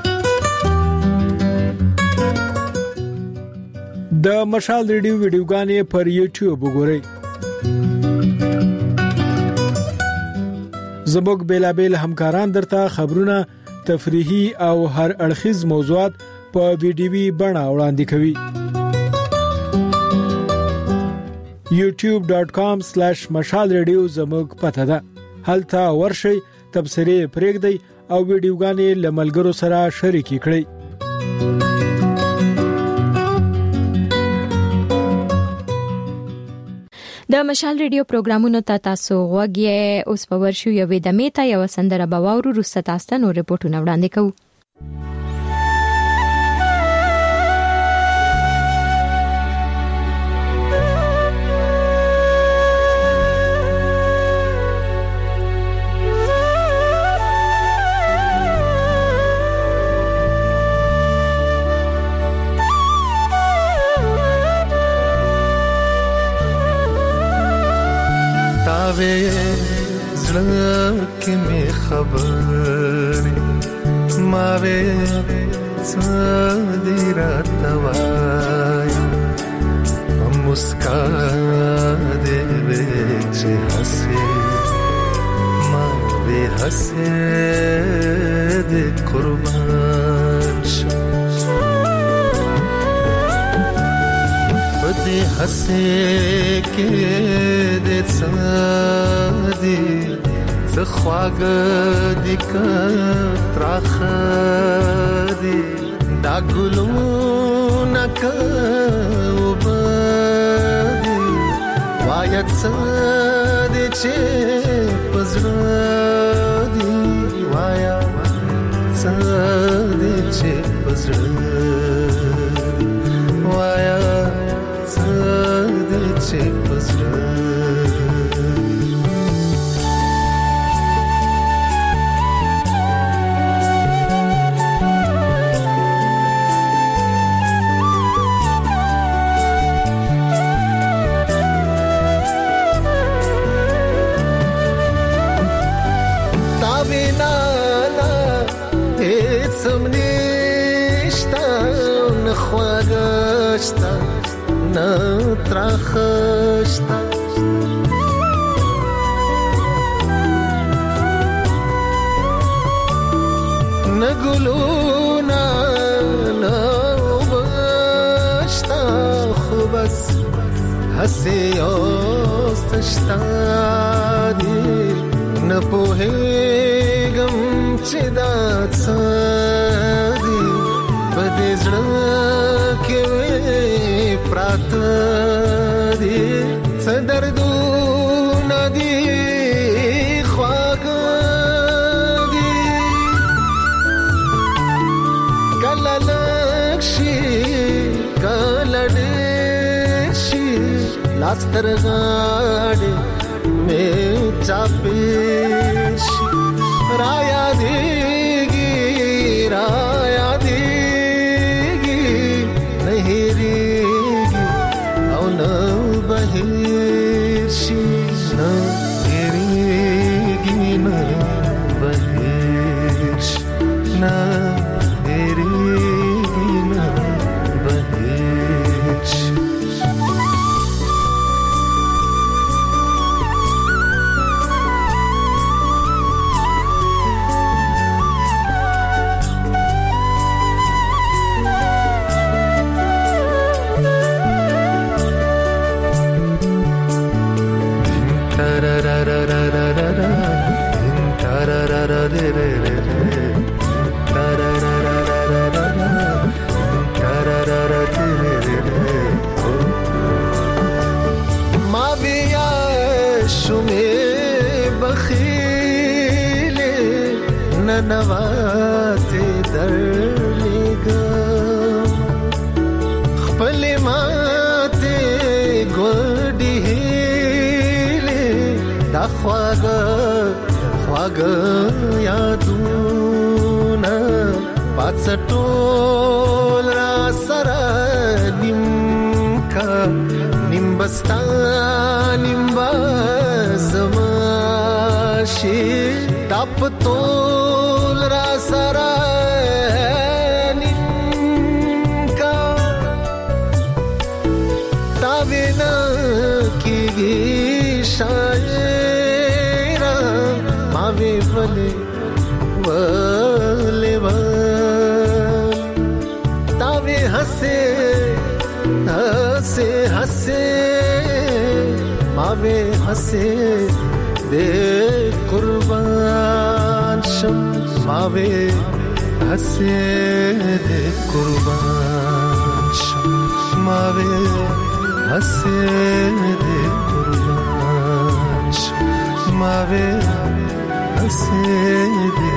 د مشال ریډیو ویډیوګانې پر یوټیوب وګورئ. زموږ بیلابل همکاران درته خبرونه تفریحي او هر اړخیز موضوعات په ویډیوي بڼه وړاندې کوي. یوټیوب ډاٹ کام سلیش مشال ریډیو زموږ پته ده. هلته ورشئ تبصرې پرېږدئ او ویډیوګانې له ملګرو سره شریکې کړئ. د مشال ریډیو پروګرامونو ته تاسو غوږی اوس په ورشو یو د میتا یو سندره باورو رسته تاسو نو ریپورتونه وړاندې کوو. زړه می خبرې ما وې څادې راتوای په مسکا دې وې چې حسې ما وې حسې دې قربان شم دې حسې کې دې څادې خواږه دې کتراخه دې دا ګلونه کوبدې وایت څه دې چې پزړه دې وایا څه دې چې پزړه وایا څه دې خواږشتا نه ترخشتا نه ګلونا نه وبشتا خو بس هسې اوستشتا دی نه پوهېږم چې دا څه دي په دې زړه کې پراته دي څه دردونه دي خواږه دي کله لږ شي کله ډېر شي لاس تر غاړې مې چاپېر شي را یادېږي را یادېږي نه هېرېږي او نه به هېر شي نه هېرېږي نه به هېر شي نه هېرېږي نه به هېر شي ما بیا شومې بخیلې ننواتې درلېږم خپلې ماتې ګوډې هیلې دا خواږه خواږه یادونه پات ټول را سره نیم کا نیم بستا نیم بزماشي تپ ټول را سره نیم کا تا وینا کیږي شاعر ما وی ولې ولې تا وی هسه هسه هسه ما وی هسه دې قربان شم ما وی هسه دې قربان شم ما وی هسه دې قربان شم ما وی هسه دې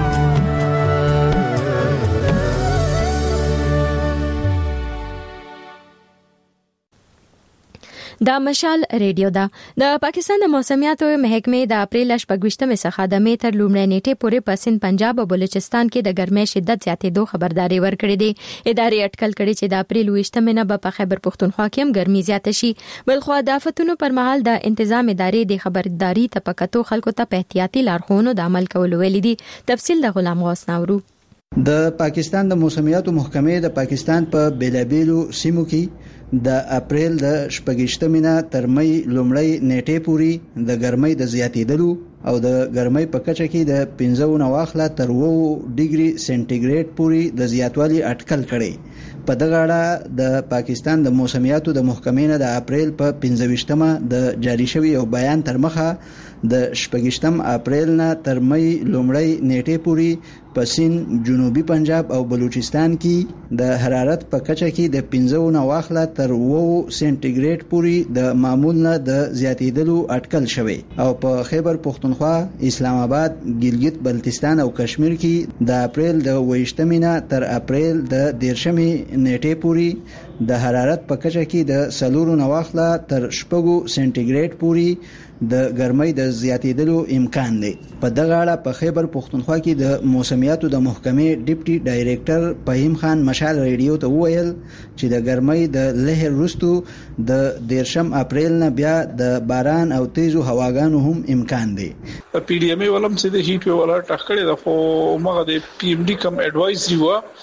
دا مشال ریډیو دا د پاکستان د موسمیاتو محکمې د اپریل شپږ څخه د مې تر لومړۍ نیټې پورې په سند پنجاب او بلوچستان کې د ګرمۍ شدت زیاتېدو خبرداري ورکړې ده. ادارې اټکل کړي چې د اپریل ویشتمه نه په خیبر پښتونخوا کې هم ګرمي زیاته شي. بلخو د آفتونو پر مهال د انتظام ادارې د خبرداري تپکتو خلکو ته په احتیاطي لارښوونو د عمل کولو ویلي دي. تفصیل د غلام غوث ناورو. د پاکستان د موسمیاتو محکمې د پاکستان په بیلابیلو سیمو کې د اپریل د شپږشتمې نه تر مې لومړۍ نیټې پورې د ګرمۍ د زیاتېدلو او د ګرمۍ په کچه کې د پنځه نه واخله تر اووه ډیګري سنټیګریډ پورې د زیاتوالي اټکل کړي. په دغه اړه د پاکستان د موسمیاتو د محکمې نه د اپریل په پنځه ویشتمه د جاری شوی یو بیان تر مخه د شپږشتم اپریل نه تر مې لومړۍ نیټې پورې په سین جنوبي پنجاب او بلوچستان کې د حرارت په کچه کې د پنځه نه واخله تر اووه سنټیګریډ پورې د معمول نه د زیاتېدلو اټکل شوی او په خیبر پښتونخوا، اسلام آباد، ګلګت بلتستان او کشمیر کې د اپریل د ویشتمې نه تر اپریل د دیرشمې نیټې پورې د حرارت په کچه کې د سلورو نه واخله تر شپږو سنټیګریډ پورې د ګرمۍ د زیاتېدلو امکان دی. په دغه اړه په خیبر پښتونخوا کې د موسمیاتو د محکمې ډیپټي ډایریکټر فهیم خان مشال ریډیو ته وویل چې د ګرمۍ د لهر وروسته د دیرشم اپریل نه بیا د باران او تیزو هواګانو هم امکان دی. پی ډی ایم ای ولم چې د هیټ ویو الرټ اخکړی د خو مغه د پی ایم ډی کم اډوایزري وا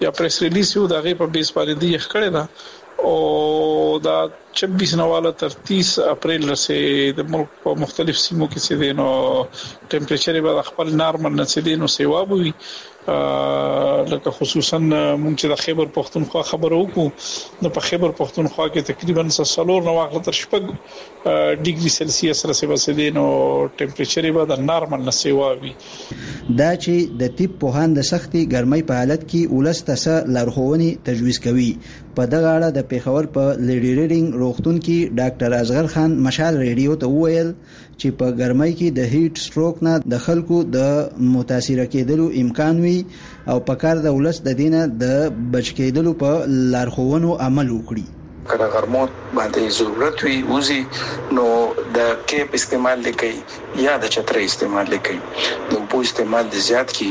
یا پریس ریلیز یو دغه په بیس باندې دی ښکړه دا او دا छब्बीस نواله تر तीस اپریل رسې د ملک په مختلف سیمو کې سي دي نو ټمپریچر به خپل نارمل نه سي دي نو سیوا وي لکه خصوصا مونږ چې د خیبر پختونخوا خبرو وکړو نو په خیبر پختونخوا کې تقریبا سلور نو واخله تر شپږ ډیګري سلسیس رسې بسدي نو ټمپریچر به د نارمل نه سیوا وي دا چې د طب په هان د سختي ګرمۍ په حالت کې ولسته لارښوونې تجویز کوي په دغه اړه د پیښور په لیډي ریډینګ روغتون کې ډاکټر اصغر خان مشال ریډیو ته وویل چې په ګرمۍ کې د هیټ سټروک نه د خلکو د متاثر کېدلو امکان وي او په کار د ولس د دینه د بچ کېدلو په لارښوونو عمل وکړي کله غرموت باندې ضرورت وي وزي نو د کیپ استعمال لیکي یا د چترې استعمال لیکي نو په استعمال د زیات کی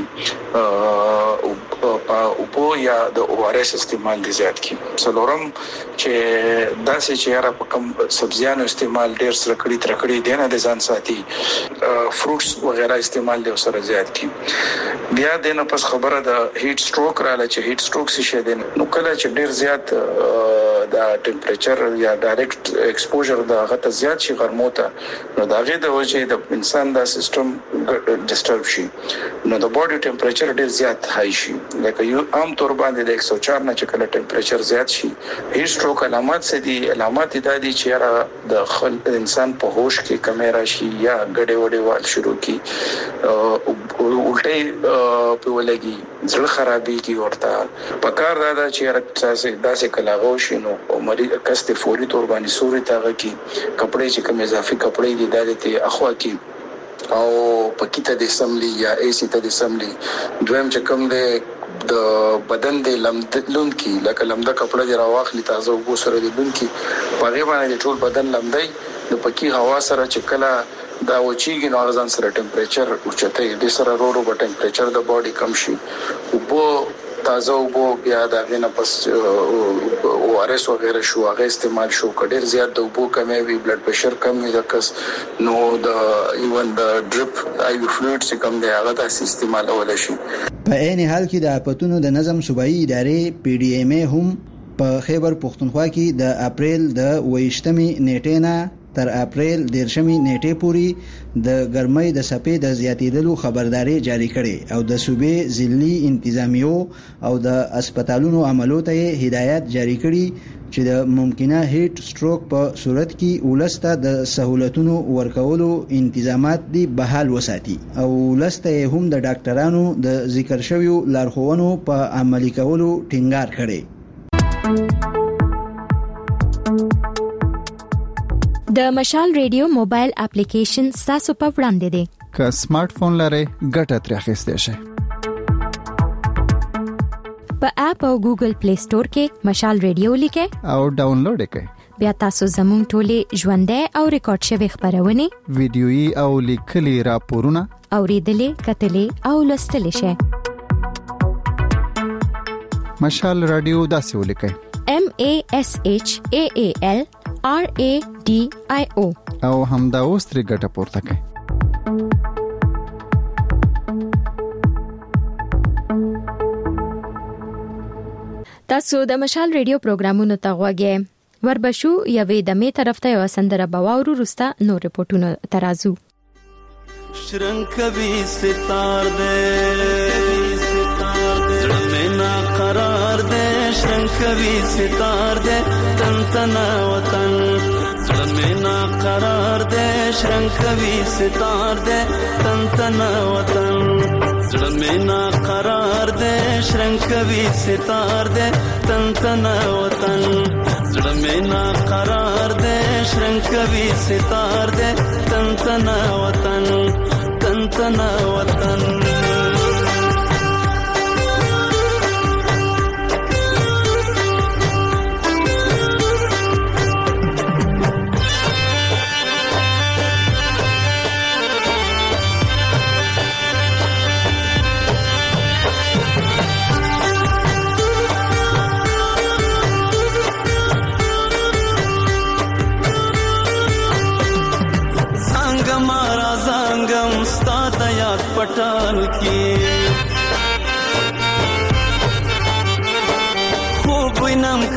او په یا د او ار اس استعمال د زیات کی څلورم چې داسې چې را په کم سبزیانو استعمال ډیر سره کړی تر کړی دینه د ځان ساتي فروټس وغیرہ استعمال د سره زیات کی بیا دنه پس خبره د هیټ سټروک رااله چې هیټ سټروک څه شه دي نو کله چې ډیر زیات د ټمپریچر یا ډایرکټ ایکسپوژر د غته زیات شي غرموته نو دا غي د وجه د انسان د سیستم ډیسټرب شي نو د باډي ټمپریچر ډیر زیات هاي شي لکه یو عام تور باندې د ایک سو چار نه چې کله ټمپریچر زیات شي هیټ سټروک علامات څه دي علامات د دې چې را د خل انسان په هوش کې کیمرا شي یا ګډه وډه وال شروع کی الټي په ولګي زړه خرابي کی ورته پکار دا چې راځي داسې کلاغو شي نو مریض کسته فوري تور باندې سوري تاغه کی کپڑے چې کوم اضافي کپڑے دي دالته اخوا کی او پکیته د سملی یا ایسی ته د سملی دویم چې کوم د د بدن د لمدلون کی لکه لمده کپڑا دی راواخلی تازه وګو سره د لون کی پغه باندې ټول بدن لمدای د پکی هوا سره چې کله دا وچیږي نو غزان سره ټمپریچر اوچته د سره رو رو په ټمپریچر د باډي کم شي او په تازه وګو بیا دا غنه پس او ار اس وغیرہ شو هغه استعمال شو کډیر زیات د وګو کمې وی بلډ پريشر کم وي د کس نو د ایون د ډریپ آی وی فلویډ چې کم دی هغه د استعمال اول شي په عین حال کې د اپتونو د نظم صوبایي ادارې پی ډی ایم ای هم په خیبر پختونخوا کې د اپریل د ویشتمې نیټې نه تر اپریل دیرشمې نیټې پورې د ګرمۍ د سپې د زیاتېدلو خبرداري جاری کړي او د صوبې ضلعي انتظامیو او د هسپتالونو عملو ته هدایت جاری کړي چې د ممکنه هیټ سټروک په صورت کې ولسته د سہولتونو ورکولو انتظامات دی بحال وساتي او ولسته هم د ډاکټرانو د ذکر شویو لارښوونو په عملي کولو ټینګار کړي. د مشال ریډیو موبایل اپلیکیشن تاسو په وړاندې دی. که سمارټ فون لرئ ګټه ترې اخیستئ شئ. په اپ او ګوګل پلی سٹور کې مشال ریډیو لیکئ او ډاونلوډ کړئ. بیا تاسو زموږ ټولې ژوندۍ او ریکارډ شوی خبرونه ویډیويي او لیکلي راپورونه اوریدلې کتلې او لوستلې شئ. مشال رادیو داسې ولیکئ M A S H A A L R A D I O او همدا اوس ترې ګټه پورته کړئ. تاسو د مشال ریډیو پروګرامونو ته غوږی وربشو یوې دمه طرف ته یو سندره بواورو رستا نو رپورټونه ترازو. شرنکوي ستار دې زړه مې نا قرار دې شرنکوي ستار دې تن تن وطن زړه مې نا قرار دې شرنکوي ستار دې تن تن وطن زړه مې نا قرار دې شرنکوي ستار دې تن تن وطن زړه مې نا قرار دې شرنکوي ستار دې تن تن وطن تن تن وطن पटाल की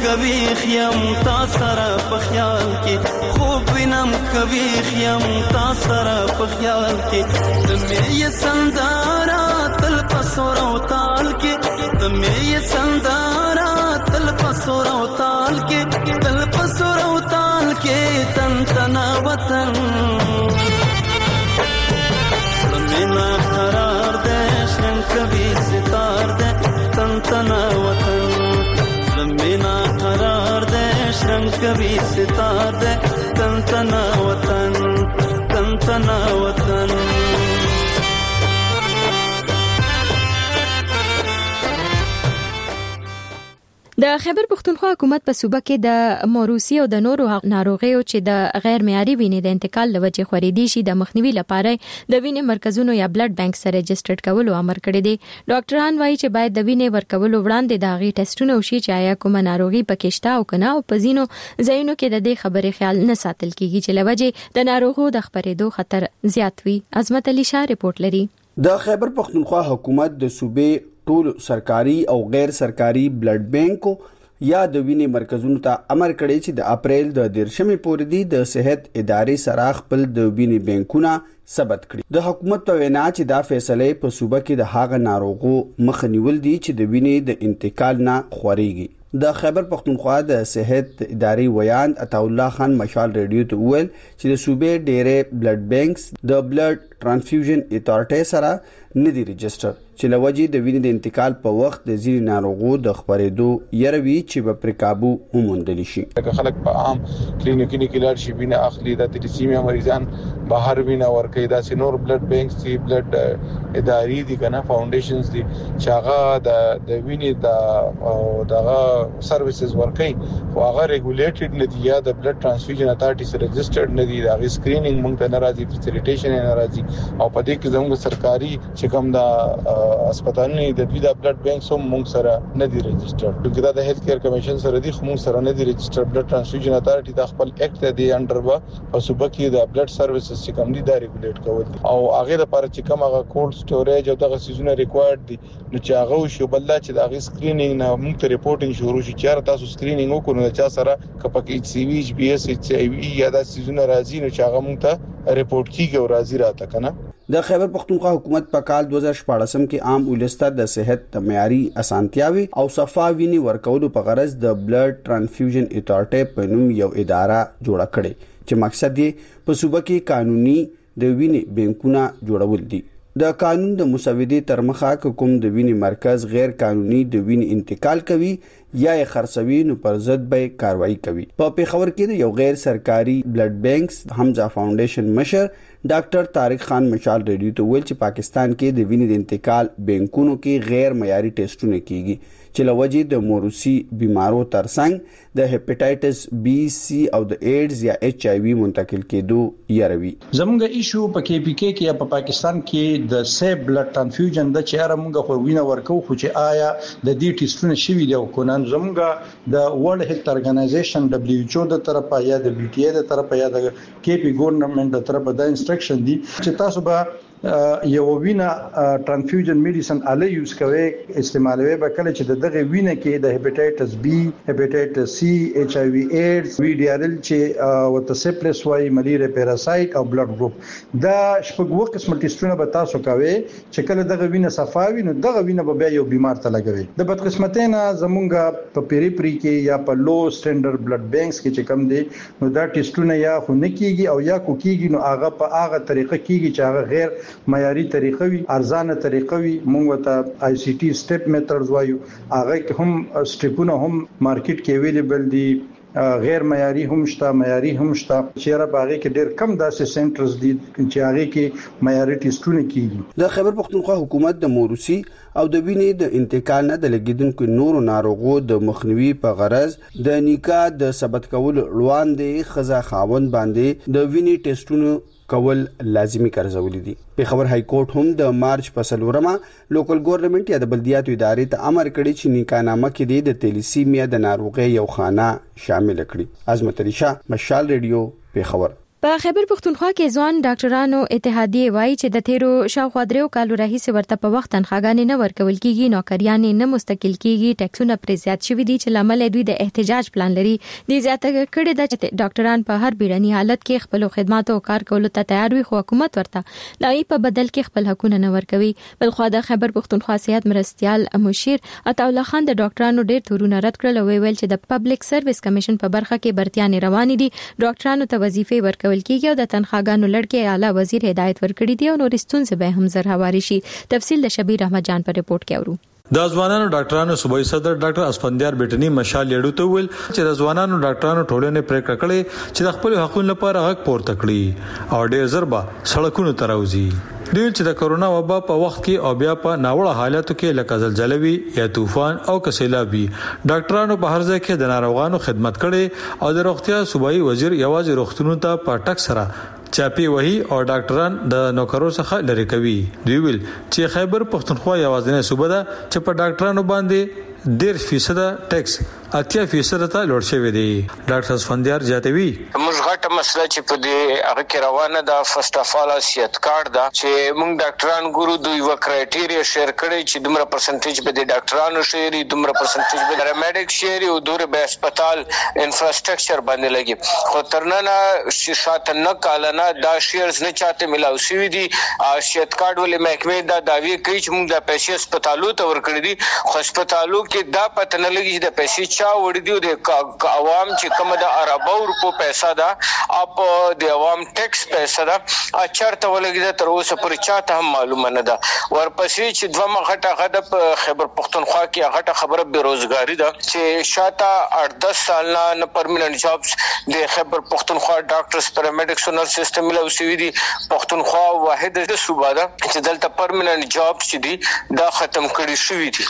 کوي خیم تا سره په خیال کې خوب وینم کوي خیم تا سره په خیال کې د مې سندارا تل پسور او تال کې د مې سندارا تل پسور او تال کې تل پسور او تال کې تن تنا وطن زمینا قرار دې شن کبي ستار دې تن تنا وطن زمینا قرار دې شن کبي ستار دې تن تنا وطن تن تنا وطن د خیبر پښتونخوا حکومت په صوبه کې د موروثي او د نورو ناروغیو چې د غیر معیاري وینې د انتقال لوجه خوريدي شي د مخنیوي لپاره د وینې مرکزونو یا بلډ بانک سره رجسټرډ کولو امر کړی دی. ډاکټران وایي چې باید د وینې ورکولو وړاندې د غي ټیسټونه وشي چې آیا کومه ناروغي پکې شته او کنه او په ځینو ځایونو کې د دې خبرې خیال نه ساتل کیږي چې لوجه د ناروغو د خپرېدو خطر زیات وي. عظمت علي شاه رپورت لري. د خیبر پښتونخوا حکومت د صوبې ټول سرکاري او غیر سرکاري بلډ بانکو یا د وینې مرکزونو ته امر کړی چې د اپریل د دیرشمې پورې دی د صحت ادارې سره خپل د وینې بانکونه ثبت کړي. د حکومت په وینا چې دا فیصله په صوبه کې د هاغه ناروغو مخنیول دي چې د وینې د انتقال نه خوريږي. د خیبر پښتونخوا د صحت ادارې ویاند عطا الله خان مشال ریډیو ته ویل چې د صوبې ډېرې بلډ بانکس د بلډ ترانسفیوژن اتارټي سره ندي رجسټر چې لوجي د وینې د انتقال په وخت د ځینې ناروغو د خپرېدو يروي چې په پرکابو وموندل شي. خلک په عام کلینیکونو کې لاړ شي وینه اخلي د تریسیمیا مریضان بهر وینه ورکوي دا سينور بلډ بانکس دي بلډ ادارې دي کنه فاونډیشنز دي چې هغه د د وینې د دغه سرویسز ورکوي خو هغه ریګولیټډ نه دي یا د بلډ ترانسفیوژن اتارټي سره رجسټرډ نه دي دا سکرینینګ مونږ ته ناراضي فیسیلیټیشن ناراضي او په دې کې زموږ سرکاري چې کوم دا هسپتالونه د دوی د بلډ بانک سم مونږ سره نه دي رجسټرډ دغه د هیلث کیر کمیشن سره دي مونږ سره نه دي رجسټرډ بلډ ترانسفیوژن اتارټي د خپل اکټ دی انډر با په صوبه کې د بلډ سرویسز چې کوم دي دا ریګولیټ کول دي او هغه لپاره چې کوم هغه کولډ سټوریج او دغه سيزونه ریکوایرډ دي نو چې هغه شو بل چې د هغه سکرینینګ نه مونږ ته ریپورټینګ شروع شي چې تاسو سکرینینګ وکړو نو چې سره کپک ایچ سی وی ایچ بی اس ایچ ای وی یا د سيزونه راځي نو چې هغه مونږ ته ریپورټ کیږي او راځي راته کنه. د خیبر پښتونخوا حکومت په کال دو هزار شپږ کې عام ولسته د صحت د معیاري اسانتیاوي او صفا ویني ورکولو په غرض د بلډ ترانسفیوژن اتارټي په نوم یو اداره جوړه کړې چې مقصد یې په صوبه کې قانوني د ویني بانکونه جوړول دي. د قانون د مسودې تر مخه کوم د ویني مرکز غیر قانوني د ویني انتقال کوي یا یې خرڅوي نو پر ضد به کاروایی کوي. په پیښور کې د یو غیر سرکاري بلډ بانکس حمزه فاونډیشن مشر ډاکټر طارق خان مشال ریډیو ته ویل چې پاکستان کې د وینې د انتقال بانکونو کې غیر معیاري ټیسټونه کیږي چې لوجي د موروثي بيمارو ترڅنګ د هپاتایټس بی سی او د ایډز یا ایچ ای وی منتقل کېدو یاروي. زموږ ایشو په کې پی کې کې په پاکستان کې د سیب بلډ ترانسفیوژن د چیرې موږ خو وینه ورکو خو چې آیا د دې ټیسټونه شوي دی او کنه زموږ د ورلد هیلث ارګنایزیشن دبليو ایچ او د طرفه یا د بي ټي اي د طرفه یا د کې پی ګورنمنت د طرفه د انسټرکشن دي چې تاسو به یو وینا ترانسفیوژن میډیسن اله یوز کوي استعمالوي به کله چې دغه وینه کې د هپاتایټس بی هپاتایټس سی ایچ ای وی ایډز وی ډی ار ال چې وته سپلس وای ملیریا پیراسایت او بلډ ګروپ دا شپږ قسم ټیسټونه به تاسو کوي چې کله دغه وینه صفاوي نو دغه وینه به یو بیمار ته لګوي. د بدقسمتۍ نه زمونږ په پیریپری کې یا په لو سټانډرډ بلډ بانکس کې چې کم دي نو دا ټیسټونه یا خو نه کیږي او یا کو کیږي نو هغه په هغه طریقه کیږي چې هغه غیر معیاري طریقه وي ارزانه طریقه وي مونږ ته آی سی ټي سټپ میتھډز وایو هغه هم سټپونه هم مارکیټ کې اویلیبل دي غیر معیاري هم شته معیاري هم شته چیرې باغې کې ډېر کم داسې سنټرز دي چې هغه کې معیاري ټیسټونه کیږي. د خیبر پښتونخوا حکومت د موروثي او د وینې د انتقال نه د لګیدونکو نورو ناروغو د مخنیوي په غرض د نیکا د ثبت کول وړاندې خزا خاوند باندې د وینې ټیسټونو کول لازمی ګرځولې دي. پیښور های کورټ هم د مارچ په سلورمه لوکل ګورنمنت یا د بلدیاتو ادارې ته امر کړی چې نیکانامه کې د تیلیسیمیا د ناروغي یو خانه شامل کړي. عظمت علي شاه مشال ریډیو پیښور. په خیبر پښتونخوا کې ځوان ډاکټرانو اتحادیه وایي چې د تیرو شاوخوا دریو کالو راهیسې ورته په وخت تنخواګانې نه ورکول کیږي، نوکریان نه مستقل کیږي، ټیکسونه پرې زیات شوي دي چې لامل دوی د احتجاج پلان لري. د زیاته کړي د ډاکټران په هر بیړني حالت کې خپل خدماتو او کار کولو ته تیار وي، خو حکومت ورته لای په بدل کې خپل حقوق نه ورکوي. بل خو د خیبر پښتونخوا صحت مرستيال مشیر عطاالله خان د ډاکټرانو ډېر تورونه رد کړل او ویل چې د پبلک سرویس کمیشن په برخه کې برتیانې روان دي، ډاکټرانو ته وظیفې ورکول کیږي او د تنخواګانو لړکې اعلی وزیر هدایت ورکړي دي او نور ستونزې به هم زر هواري شي. تفصیل د شبیر احمد جان په ریپورت کې اورو. د ځوانانو ډاکټرانو صوبایي صدر ډاکټر اسفندیار بیٹنی مشال یړو ته ویل چې د ځوانانو ډاکټرانو ټولنې پریکړه کړې چې د خپل حقوقو لپاره حق پورته کړي او ډېر زربا سړکونو ته راوځي. دوی چې د کرونا وبا په وخت کې او بیا په ناوړه حالاتو کې لکه زلزلې یا طوفان او کسیلابي ډاکټرانو په هر ځای کې د ناروغانو خدمت کړي او د روغتیا صوبایي وزیر یوازې روغتونونو ته په ټک سره چاپی وهي او ډاکټران د نوکرو څخه لری کوي. دوی ویل چې خیبر پښتونخوا یوازینی صوبه ده چې په ډاکټرانو باندې ډېر فیصد ټیکس اتیا فیصد ته لوړ شوی دی. ډاکټر اسفندیار جاتوي موږ غټه مسله چې په دې هغه کې روانه ده فرست اف ال سیات کارت دا چې موږ ډاکټران ګورو دوی و کرایټیریا شیر کړي چې دومره پرسنټیج به د ډاکټرانو شيري، دومره پرسنټیج به د میډیک شيري او دومره به هسپتال انفراستراکچر باندې لګي. خو ترنه شاته نه کالنه دا شیرز نه چاته ملاو شوی دي. سیات کارت ولې محکمه دا داوی کوي چې موږ د پیسې هسپتالو ته ورکړي دي، خو هسپتالو کې دا پته نه لګي د پیسې چا وړي دي د عوام چې کوم د اربو روپو پیسې ده اپ د عوام ټیکس پیسې ده اچرته ولګي تر اوسه پر چاته هم معلومه نه ده. ورپسې چې دوه مخټه غده په خیبر پښتونخوا کې غټه خبره بیروزګاری ده چې شاته اټ سال نه پرمننت جابز د خیبر پښتونخوا ډاکټرز پیرامیډکس او نرس سیستم له وسوي دي. پښتونخوا واحد د صوبه ده چې دلته پرمننت جابز چې دي دا ختم کړي شوی دي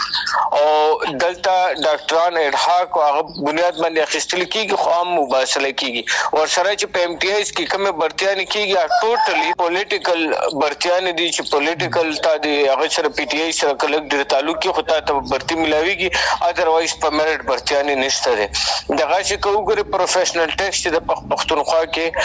او دلته ډاکټران اډهاک هغه بنیاد باندې اخیستل کیږي، خو عام مباحثه کیږي. ور سره چې په ام ټي ایس کې کومه برتیان کیږي ټوټلی پولیټیکل برتیان دي چې پولیټیکل تا دی هغه سره پی ټی آی سره کلک ډیر تعلق کې خو ته برتی ملاويږي، اذروایز په میرټ برتیان نشته ده. دغه چې کوګره پروفیشنل ټیکس چې د پښتونخوا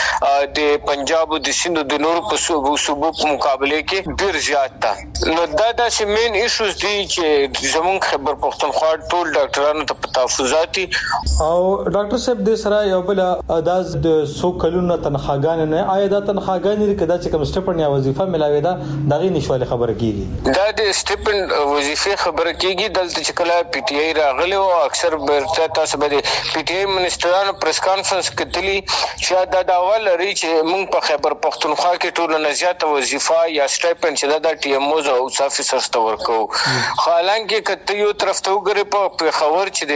کې د پنجاب او د سند د نورو په صوبو صوبو په مقابله کې ډیر زیات ده. نو دا د مین ایشوز دي چې زمونږ خبر پښتونخوا ټول ډاکټرانو ته تحفظاتي او ډاکټر صاحب د سره یو بل انداز د سو کلونو تنخواګان نه آیا د تنخواګان کدا چې کوم سټپن یا وظیفه ملاوي دا دغه نشواله خبره کیږي. دا د سټپن وظیفه خبره کیږي دلته چې کله پی ټی آی راغلی او اکثر برته تاسو به پی ټی آی منسټرانو پریس کانفرنس کتلی شاید دا اول لري چې موږ په خیبر پښتونخوا کې ټول نه زیاته وظیفه یا سټپن چې دا ټي ام اوز او افیسرز ته ورکو. حالانکه کته یو طرف ته وګورئ په خبر چې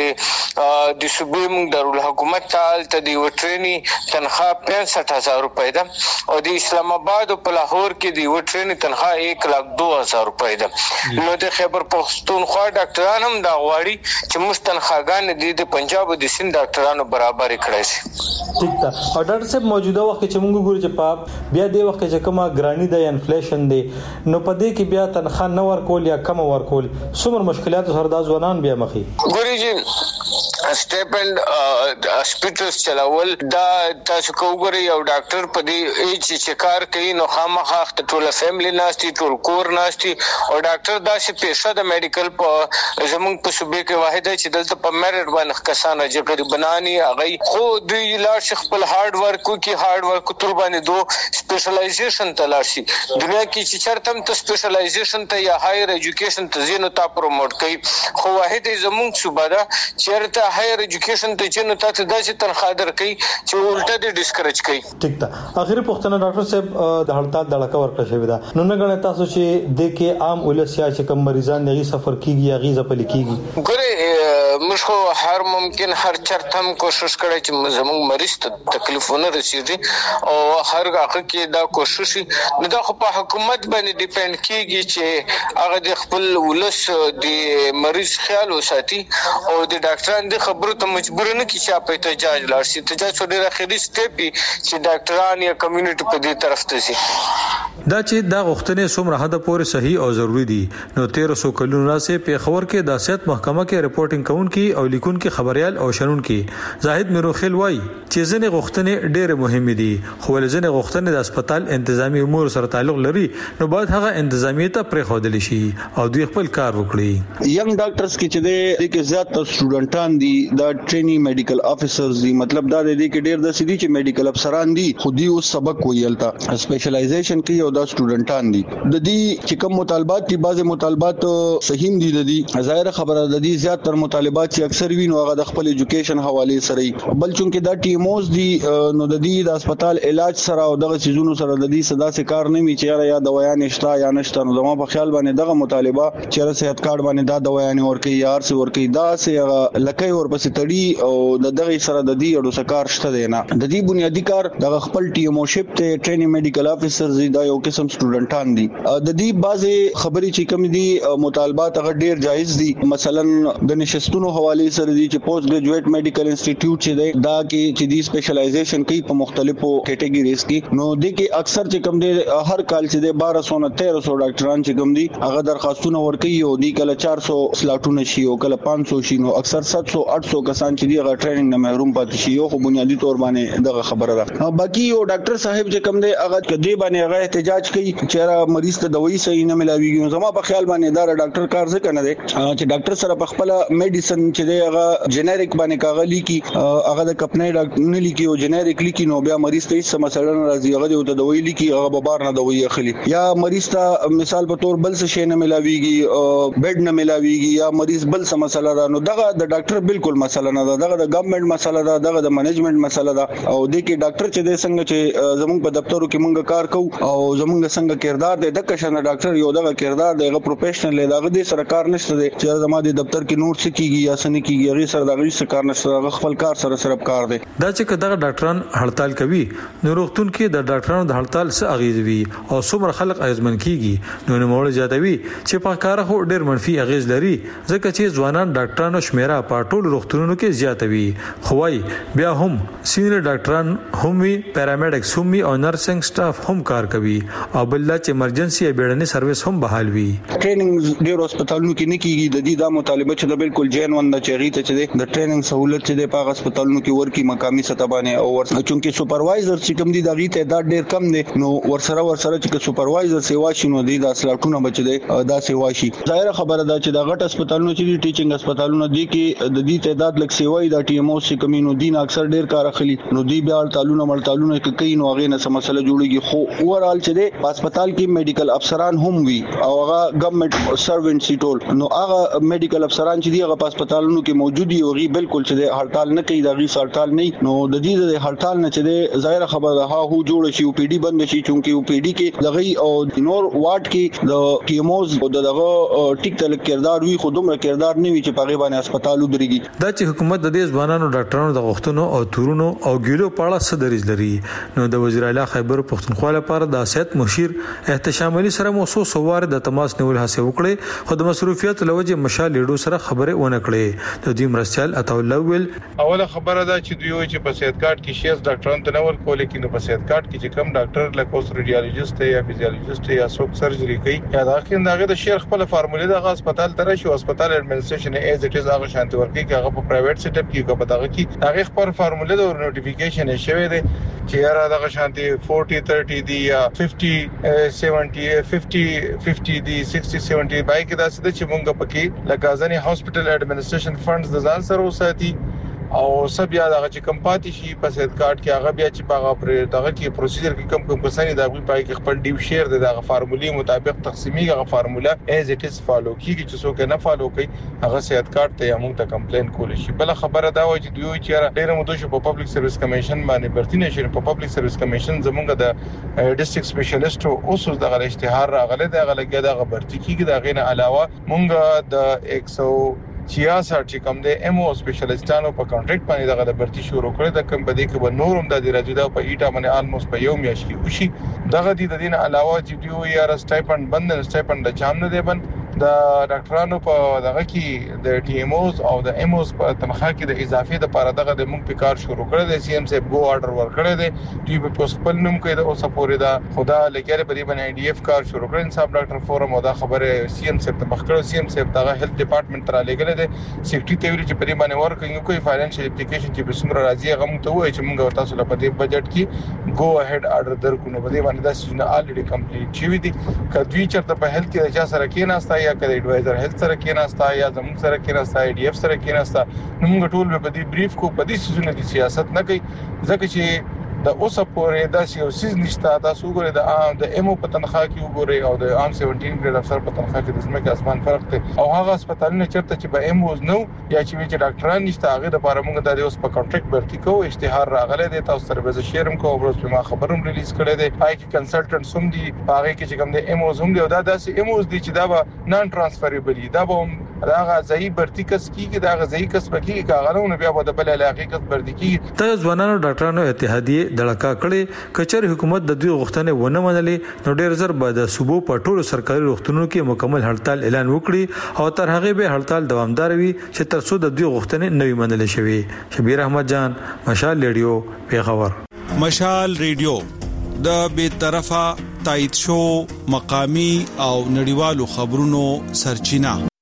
د د صوبې موږ دارالحکومت ته ته دی وټرینی تنخواه پینسټ هزار روپۍ ده او د اسلام آباد او په لاهور کې دی وټرینی تنخواه یک لاک دو هزار روپۍ ده. نو د خیبر پښتونخوا ډاکټران هم دا غواړي چې موږ تنخواګان دي د پنجاب او د سند ډاکټرانو برابر کړی شي. ٹھیک ده. او ډاکټر صاحب موجوده وخت چې موږ ګورو چې په بیا د وخت چې کومه ګرانی د انفلیشن دی نو په دې کې بیا تنخواه نه ورکول یا کم ورکول څومره مشکلات سره د ځوانان بیا مخې ګوري چې سټیپند هسپټلز چلاول دا تاسو کوګوري یو ډاکټر په دې ایچ چې کار کوي نو خامخا ټول فیملی ناشتي ټول کور ناشتي او ډاکټر دا چې پیسې د میډیکل په زمونږ په صوبې کې واحد چې دلته په میرټ باندې کسانه چې کړي بناني هغه خو دوی لا خپل هارد ورک کوي هارد ورک تر باندې دو سپیشلایزیشن تلاشي دنیا کې چې چرته ته سپیشلایزیشن ته یا هایر ایجوکیشن ته زینو تا پروموټ کوي خو واحد زمونږ صوبه دا چیرته هایر ایجوکیشن ته چې نو تاسو داسې تنخواه درکې چې الټا دې ډیسکریج کوي. ټیک ده. اخیری پوښتنه ډاکټر صاحب د هړتال د لکه ورکړه شوی دا نو نه غواړم تاسو چې د کې عام ولسیا چې کوم مریضان یې سفر کیږي یا غیزه پلي کیږي ګوره موږ خو هر ممکن هر چرته هم کوشش کړی چې زموږ مریض ته تکلیفونه رسیږي او هر هغه کې دا کوشش نه دا خو په حکومت باندې ډیپند کیږي چې هغه د خپل ولس د مریض خیال وساتي او د ډاکټرانو د خبرو ته مجبور نه کی چې په احتجاج لاړ شي. احتجاج ډېر اخیری سټپ چې ډاکټران یا کمیونټي په دې طرف ته شي. دا چې دا غوښتنې څومره حد پورې صحیح او ضروری دي نو تیرہ سو کلونو راځي په خبر کې د سیاست محکمه کې ریپورټینګ کوونکی او لیکونکي خبريال او شنونکي زاهد میروخیل وای چې ځنې غوښتنې ډېر مهمه دي خو ځنې غوښتنې د هسپتال انتظامی امور سره تعلق لري نو باید هغه انتظامیه ته پرې خودل شي او دوی خپل کار وکړي. ینګ ډاکټرز کې چې د کې زیات سټوډنټان دي دا ټرینی میډیکل افیسرز دي مطلب دا دی کې ډېر د سړي چې میډیکل افسران دي خو دي اوس سبق ویلتا سپیشلایزیشن کوي او دا سټوډنټان دي د دې چې کوم مطالبات دي بعضه مطالبات صحیح دي د دې ظاهر خبره د دې زیات تر مطالبات چې اکثر وینو هغه د خپل ایجوکیشن حواله سره بل چونکه دا ټیموز دي نو د دې د هسپتال علاج سره او دغه سيزونو سره د دې صدا سي کار نه می چې یا دوايا نشتا یا نشتا نو زموږ په خیال باندې دغه مطالبه چې صحت کارت باندې دا دوايا نه ورکي یار سي ورکي دا سي لکه ورپسې تړي او د دغه سره د دې اړو سکار شته دی نه د دې بنیادی کار د خپل ټیموشپ ته ټریننګ میډیکل افیسرز دا یو قسم سټوډنټان دي د دې بعضه خبرې چې کوم دي مطالبات هغه ډیر جایز دي مثلا د نشستونو حواله سره دي چې پوسټ ګریجویټ میډیکل انسټیټیوټ چې دی دا کې چې دی سپیشلایزیشن کوي په مختلفو کیټګریز کې نو د کې اکثر چې کوم دي هر کال چې دی بارہ سو نه تیرہ سو ډاکټران چې کوم دي هغه درخواستونه ورکوي او دی کله چار سو سلاټونه شي او کله پانچ سو شي نو اکثر سات سو آٹھ سو کسان چې دی هغه ټریننګ نه محروم پاتې شي او بنیادی تور باندې دغه خبره ده باقي یو ډاکټر صاحب چې کوم دی هغه کدی باندې هغه احتجاج کوي چې مریض ته دوايي صحیح نه ملاويږي زما په خیال باندې دا ډاکټر کار څه کنه دی چې ډاکټر سره په خپل میډیسن چې دی هغه جنریک باندې کاغلی کی هغه د کپنۍ ډاکټر نه لیکي او جنریک لیکي نو بیا مریض ته څه مسله راځي هغه د دوايي لیکي هغه به بار نه دوايي اخلي یا مریض ته مثال په تور بل څه شي نه ملاويږي بیډ نه ملاويږي یا مریض بل څه مسله ده نو دغه د ډاکټر بالکل مسله نه ده دغه د ګورنمنت مسله ده دغه د منیجمنت مسله ده او د کې ډاکټر چې د څنګه چې زموږ په دفترو کې مونږ کار کوو او زموږ څنګه کردار دی د کښنه ډاکټر یو دغه کردار دی هغه پروفیشنل دی دغه د سرکار نشته دی چې زموږ د دفتر کې نوٹ سکیږي یا سن کیږي هغه سره دغه سرکار نشته هغه خپل کار سره سره کار دی دا چې دغه ډاکټران هړتال کوي نو روغتون کې د ډاکټرانو د هړتال څه اغیز وي او څومره خلک اغیزمن کیږي نو نو موږ زیاتوي چې په کار خو ډیر منفي اغیز لري ځکه چې ځوانان ډاکټرانو شمیره په ټولو روغتونونو کې زیاتوي خوای بیا هم سینیئر ډاکټران هم وی پیرامیډکس هم وی او نرسنګ سټاف هم کار کوي او بل چې ایمرجنسي بیړني سرویس هم بحال وي ټریننګ ډیر هسپتالونو کې نه کیږي د دې د مطالبه چې د بالکل جین وند چغی ته چې د ټریننګ سہولت چې د پاک هسپتالونو کې ورکی مقامي سطح باندې او ور چونکه سپروایزر چې کوم دي د غي تعداد ډیر کم دي نو ورسره ورسره چې سپروایزر سیوا شینو دي د اصلاحاتونو بچ دي دا سیوا شي ظاهر خبره ده چې د غټ هسپتالونو چې ټیچینګ هسپتالونو دي کې د دې تعداد لک سیوای د ټي ام او سي کمینو دین اکثر ډیر کار اخلي نو دی بیا تعلقونه ملتالونه کې کوي نو هغه نه سم مسله جوړيږي خو اورال چې د هسپتال کې میډیکل افسران هم وي او هغه ګورنمنت سروینټ سي ټول نو هغه میډیکل افسران چې دی هغه په هسپتالونو کې موجود دي او غي بالکل چې د هړتال نه کوي د غي هړتال نه نو د دې د هړتال نه چې د ظاهر خبره ده هو جوړ شي او پی ډي بند شي چونکه او پی ډي کې لغي او نور واټ کې د کیموز او دغه ټیک تل کردار وي خو دومره کردار نه وي چې په غیبانه هسپتالو دريږي دا چې حکومت د دې ځوانانو ډاکټرانو د غوښتنو او تورونو او ګیلو په اړه څه دریځ لري نو د وزیر اعلی خیبر پختونخوا لپاره د صحت مشیر احتشام علي سره موسو سوار د تماس نیول هڅه وکړي خو د مصروفیت لوجه مشال لیډو سره خبره ونه کړې د دې مرستيال عطا الله ویل اوله خبره ده چې دوی چې په صحت کارت کې شیز ډاکټرانو ته نور کول کې نو په صحت کارت کې چې کم ډاکټر لکه اوس ریډیالوجیست یا فزیولوژیست یا سوک سرجری کوي یا دا کې دغه د شیخ خپل فارموله د هسپتال تر شي هسپتال اډمنستریشن ایز اټ از هغه شانتي ورکی کې هغه په پرایویټ سیټ اپ کې په دغه کې هغه خپل فارموله د نوټیفیکیشن شوی دی چې یاره دغه شانتي چالیس تیس دی یا پنځه سبعین پنځه پنځه دی شصت سبعین بای کې دا څه چې مونږ پکې لکه ځنی هاسپټل اډمنستریشن فندز د ځان سره وساتي او سب یا دغه چې کم پاتې شي په صحت کارت کې هغه بیا چې هغه پر دغه کې پروسیجر کې کم کم کسانی دغه پای کې خپل ډیو شیر دغه فارمولې مطابق تقسیمي هغه فارموله ایز اټ از فالو کیږي چې څوک نه فالو کوي هغه صحت کارت ته موږ ته کمپلین کول شي بل خبره دا و چې دوی چې ډیره مودو شو په پبلک سرویس کمیشن باندې برتی نشي په پبلک سرویس کمیشن زمونږ د ډیسټریکټ سپیشلیسټ او اوس دغه اشتهار راغله دغه لګیا دغه برتی کیږي دغه نه علاوه مونږ د یک سو چھیاسٹھ چې کوم د ام او سپیشلیستانو په کانټریکټ باندې دغه د برتی شروع کړی د کم بده کې به نورم د راځي دا په ایټا باندې الموست په یو میاشت کې وشي دغه د دین علاوه چې دیو یا سټایپند بند سټایپند د چام نه دی بند د ډاکټرانو په دغه کې د ټي ام اوز او د ام اوز په تنخواه کې د اضافه د لپاره دغه د موږ په کار شروع کړی دی سی ام سی ګو آرډر ورکړی دی دوی په خپل نوم کې د اوسه پورې دا خدا لګیره په دې باندې ای ډي اف کار شروع کړی انصاف ډاکټر فورم او دا خبره سی ام سی ته مخکړه سی ام سی دغه هیلث ډپارټمنټ تر لګیره دی سیفټي ته ویل چې په دې باندې ورکړي کوئی فاینانشل اپلیکیشن چې به څومره راځي هغه موږ ته وایي چې موږ تاسو لپاره په دې بجټ کې ګو اهيد آرډر درکو نو په دې باندې دا سيزونه الریډي کمپلیټ شوی دي کدوې چرته په هیلث کې د سره کې ناستا یا کله ایڈوایزر هیلث سره کې ناستا یا زموږ سره کې ناستا ای ډي اف سره کې ناستا نو موږ ټول په دې بریف کو په دې سيزونه کې سیاست نه کوي ځکه چې د اوسه پورې د سیاسي نشتا تاسو ګورئ د عام د ایمو په تنخواه کې وګورئ او د عام سبعتر ګریډ افسر په تنخواه کې د اسمه کې اسمان فرق دی او هغه هسپتالونه چرته چې به ایموز نو یا چې وی چې ډاکټران نشته هغه د لپاره موږ د اوس په کانټریکټ برتی کوو اشتهار راغلی دی تاسو سره به شیرم کوو او په ما خبروم ریلیز کړی دی پای کې کنسلټنټ سم دي هغه کې چې کوم د ایموز هم دی او دا داسې ایموز دي چې دا به نان ترانسفریبل دي دا به راغه ځای برتی کس کیږي دا غځای کس پکې کاغانونه بیا به د بل علاقې کس برتی کیږي ته ځوانانو ډاکټرانو اتحادیه دړکا کړي کچر حکومت د دوی غوښتنې ونه منلې نو ډېر زر به د صوبو په ټولو سرکاري روغتونونو کې مکمل هړتال اعلان وکړي او تر هغه به هړتال دوامدار وي چې تر څو د دوی غوښتنې نوي منل شي. شبیر احمد جان، مشال ریډیو، پیښور. مشال ریډیو د بے طرفه تایید شو مقامی او نړیوالو خبرونو سرچینه.